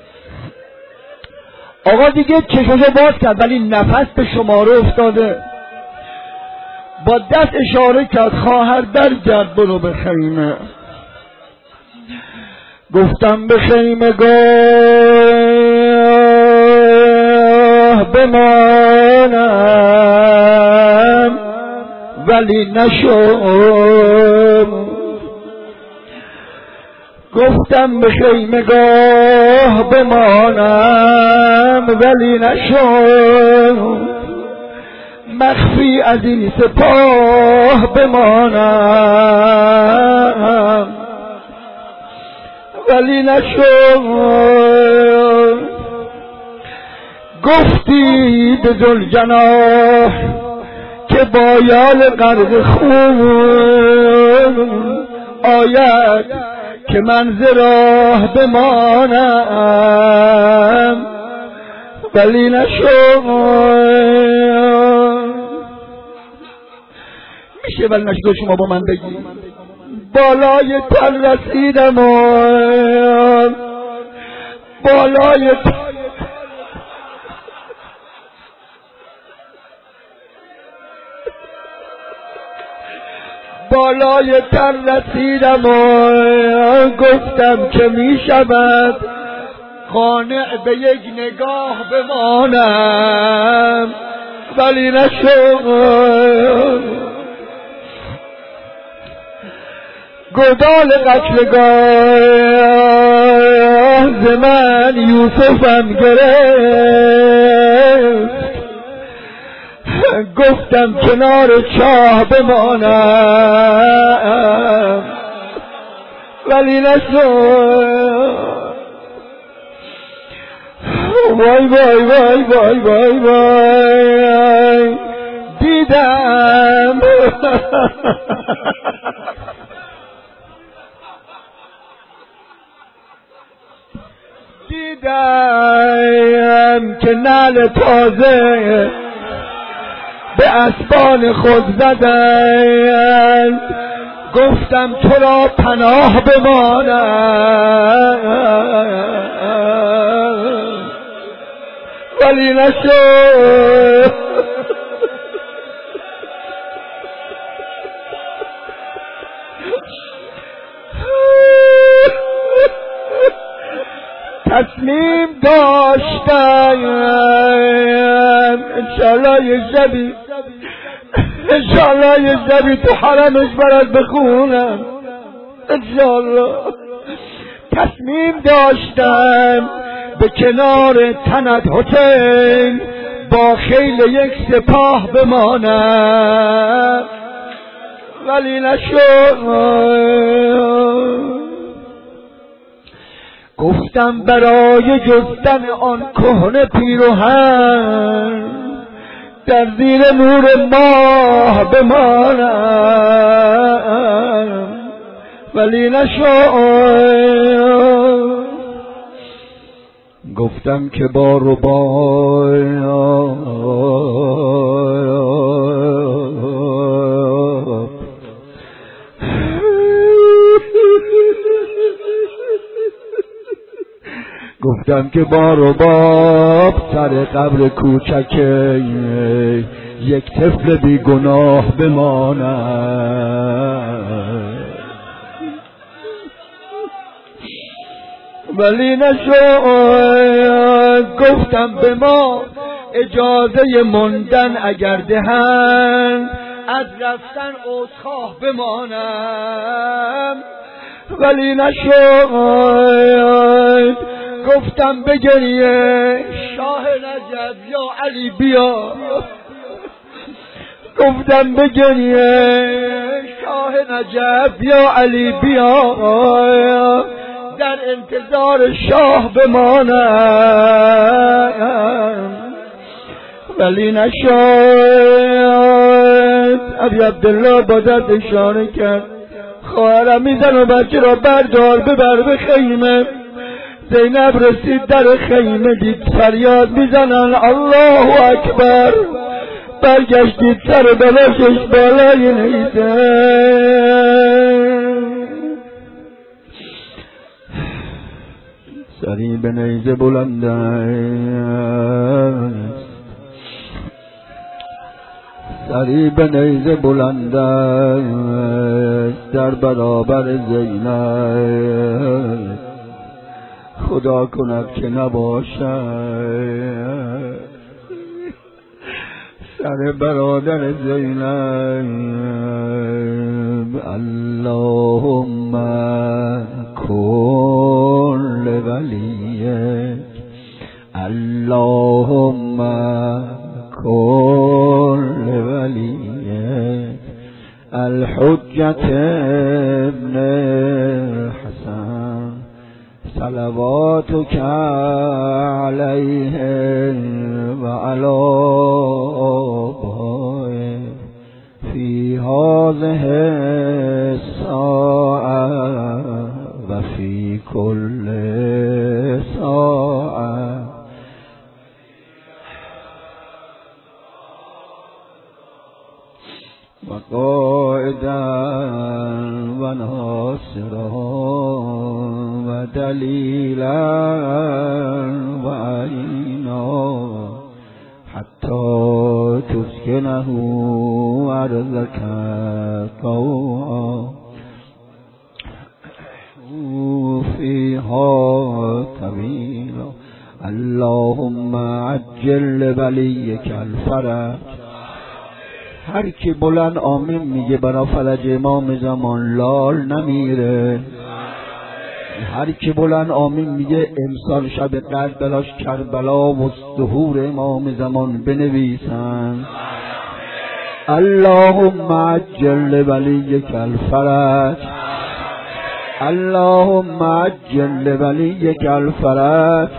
آقا دیگه چشمشو باز کرد ولی نفس به شماره افتاده، با دست اشاره کرد خواهر برگرد برو به خیمه. گفتم به خیمه گاه بمانم ولی نشد، گفتم به خیمه گاه بمانم ولی نشد، مخفی از این سپاه بمانم ولی نشد. گفتی به ذوالجناح که با یال غرق خون آید که من ز راه بمانم ولی نشد. میشه ولی نشد شما با من بگی بالای تل رسیدم بالای تل بالای تل رسیدم و گفتم که می شود قانع به یک نگاه بمانم ولی نشد. گدال قتلگاه ز من یوسفم گرفت گفتم کنار چاه بمانم ولی نشد. وای وای وای وای وای وای دیدم دیدم که نعل تازه به اسبان خود زدند گفتم تو را پناه بمانم ولی نشد. تصمیم داشتم انشالله یه شبی انشالله یه شبی تو حرمش برات بخونم انشالله. تصمیم داشتم به کنار تنت هتل با خیل یک سپاه بمانم ولی نشد. گفتم برای جستن آن کهنه پیراهن در زیر نور ماه بمانم ولی نشد. گفتم که با ربای گفتم که با رباب سر قبر کوچک یک طفل بیگناه بمانم ولی نشد. گفتم به ما اجازه ماندن اگر دهند از رفتن عذرخواه بمانم ولی نشد. گفتم بگریه شاه نجف یا علی بیا گفتم بگریه شاه نجف یا علی بیا در انتظار شاه بمانم ولی نشد. ابی عبدالله با دست اشاره کرد خواهرم میزن و بچه را بردار ببر به خیمه. زینب رسید در خیمه دید فریاد میزنن الله اکبر. برگشتید سر بلاشش بالای نیزه سری به نیزه بلند است سری به نیزه بلند است در برابر زینب خدا کند که نباشد. سر برادر زینب اللهم کن لولیک اللهم کن لولیک الحجة ابن حسن صلواتك عليه وعلى آبائه في هذه الساعة وفي كل ساعة و قائدا و ناصرا و دلیلا و عینا حتی تسکنه ارضک طوعا فیها طویلا. اللهم عجل لولیک الفرج. هر کی بلند آمین میگه برا فرج امام زمان لال نمیره. هر کی بلند آمین میگه امسال شب قدر بلاش کربلا و ظهور امام زمان بنویسن. اللهم عجل لولیک الفرج. اللهم عجل لولیک الفرج.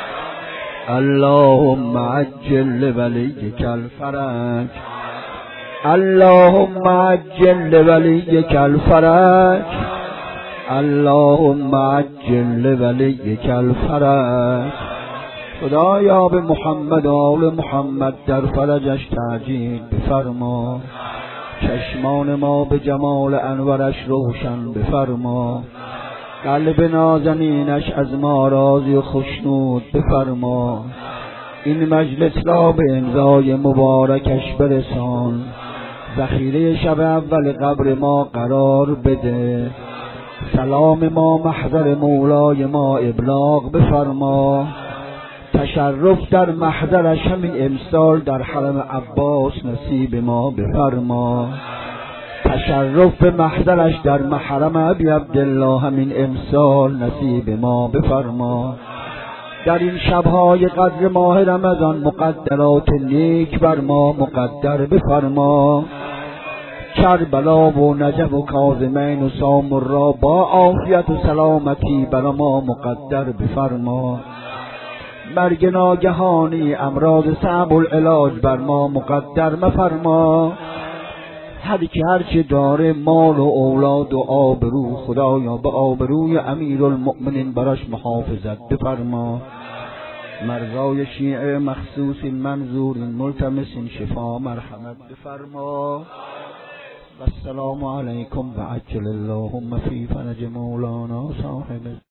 اللهم عجل لولیک الفرج. اللهم عجل لولیک الفرج. اللهم عجل لولیک الفرج. خدایا به محمد و آل محمد در فرجش تعجیل بفرما. چشمان ما به جمال انورش روشن بفرما. قلب نازنینش از ما راضی و خشنود بفرما. این مجلس را به امضای مبارکش برسان. ذخیره شب اول قبر ما قرار بده. سلام ما محضر مولای ما ابلاغ بفرما. تشرف در محضرش همین امسال در حرم عباس نصیب ما بفرما. تشرف به محضرش در محرم ابی عبدالله همین امسال نصیب ما بفرما. در این شبهای قدر ماه رمضان مقدرات نیک بر ما مقدر بفرما. کربلا و نجف و کاظمین و سامرا با عافیت و سلامتی بر ما مقدر بفرما. مرگ ناگهانی امراض صعب العلاج بر ما مقدر مفرما. هر کی هر چه داره مال و اولاد و آبرو خدایا به آبروی امیرالمؤمنین براش محافظت بفرما. مرضای شیعه مخصوص منظور ملتمس شفا مرحمت بفرما. و السلام علیکم و عجل اللهم فی فرج مولانا صاحب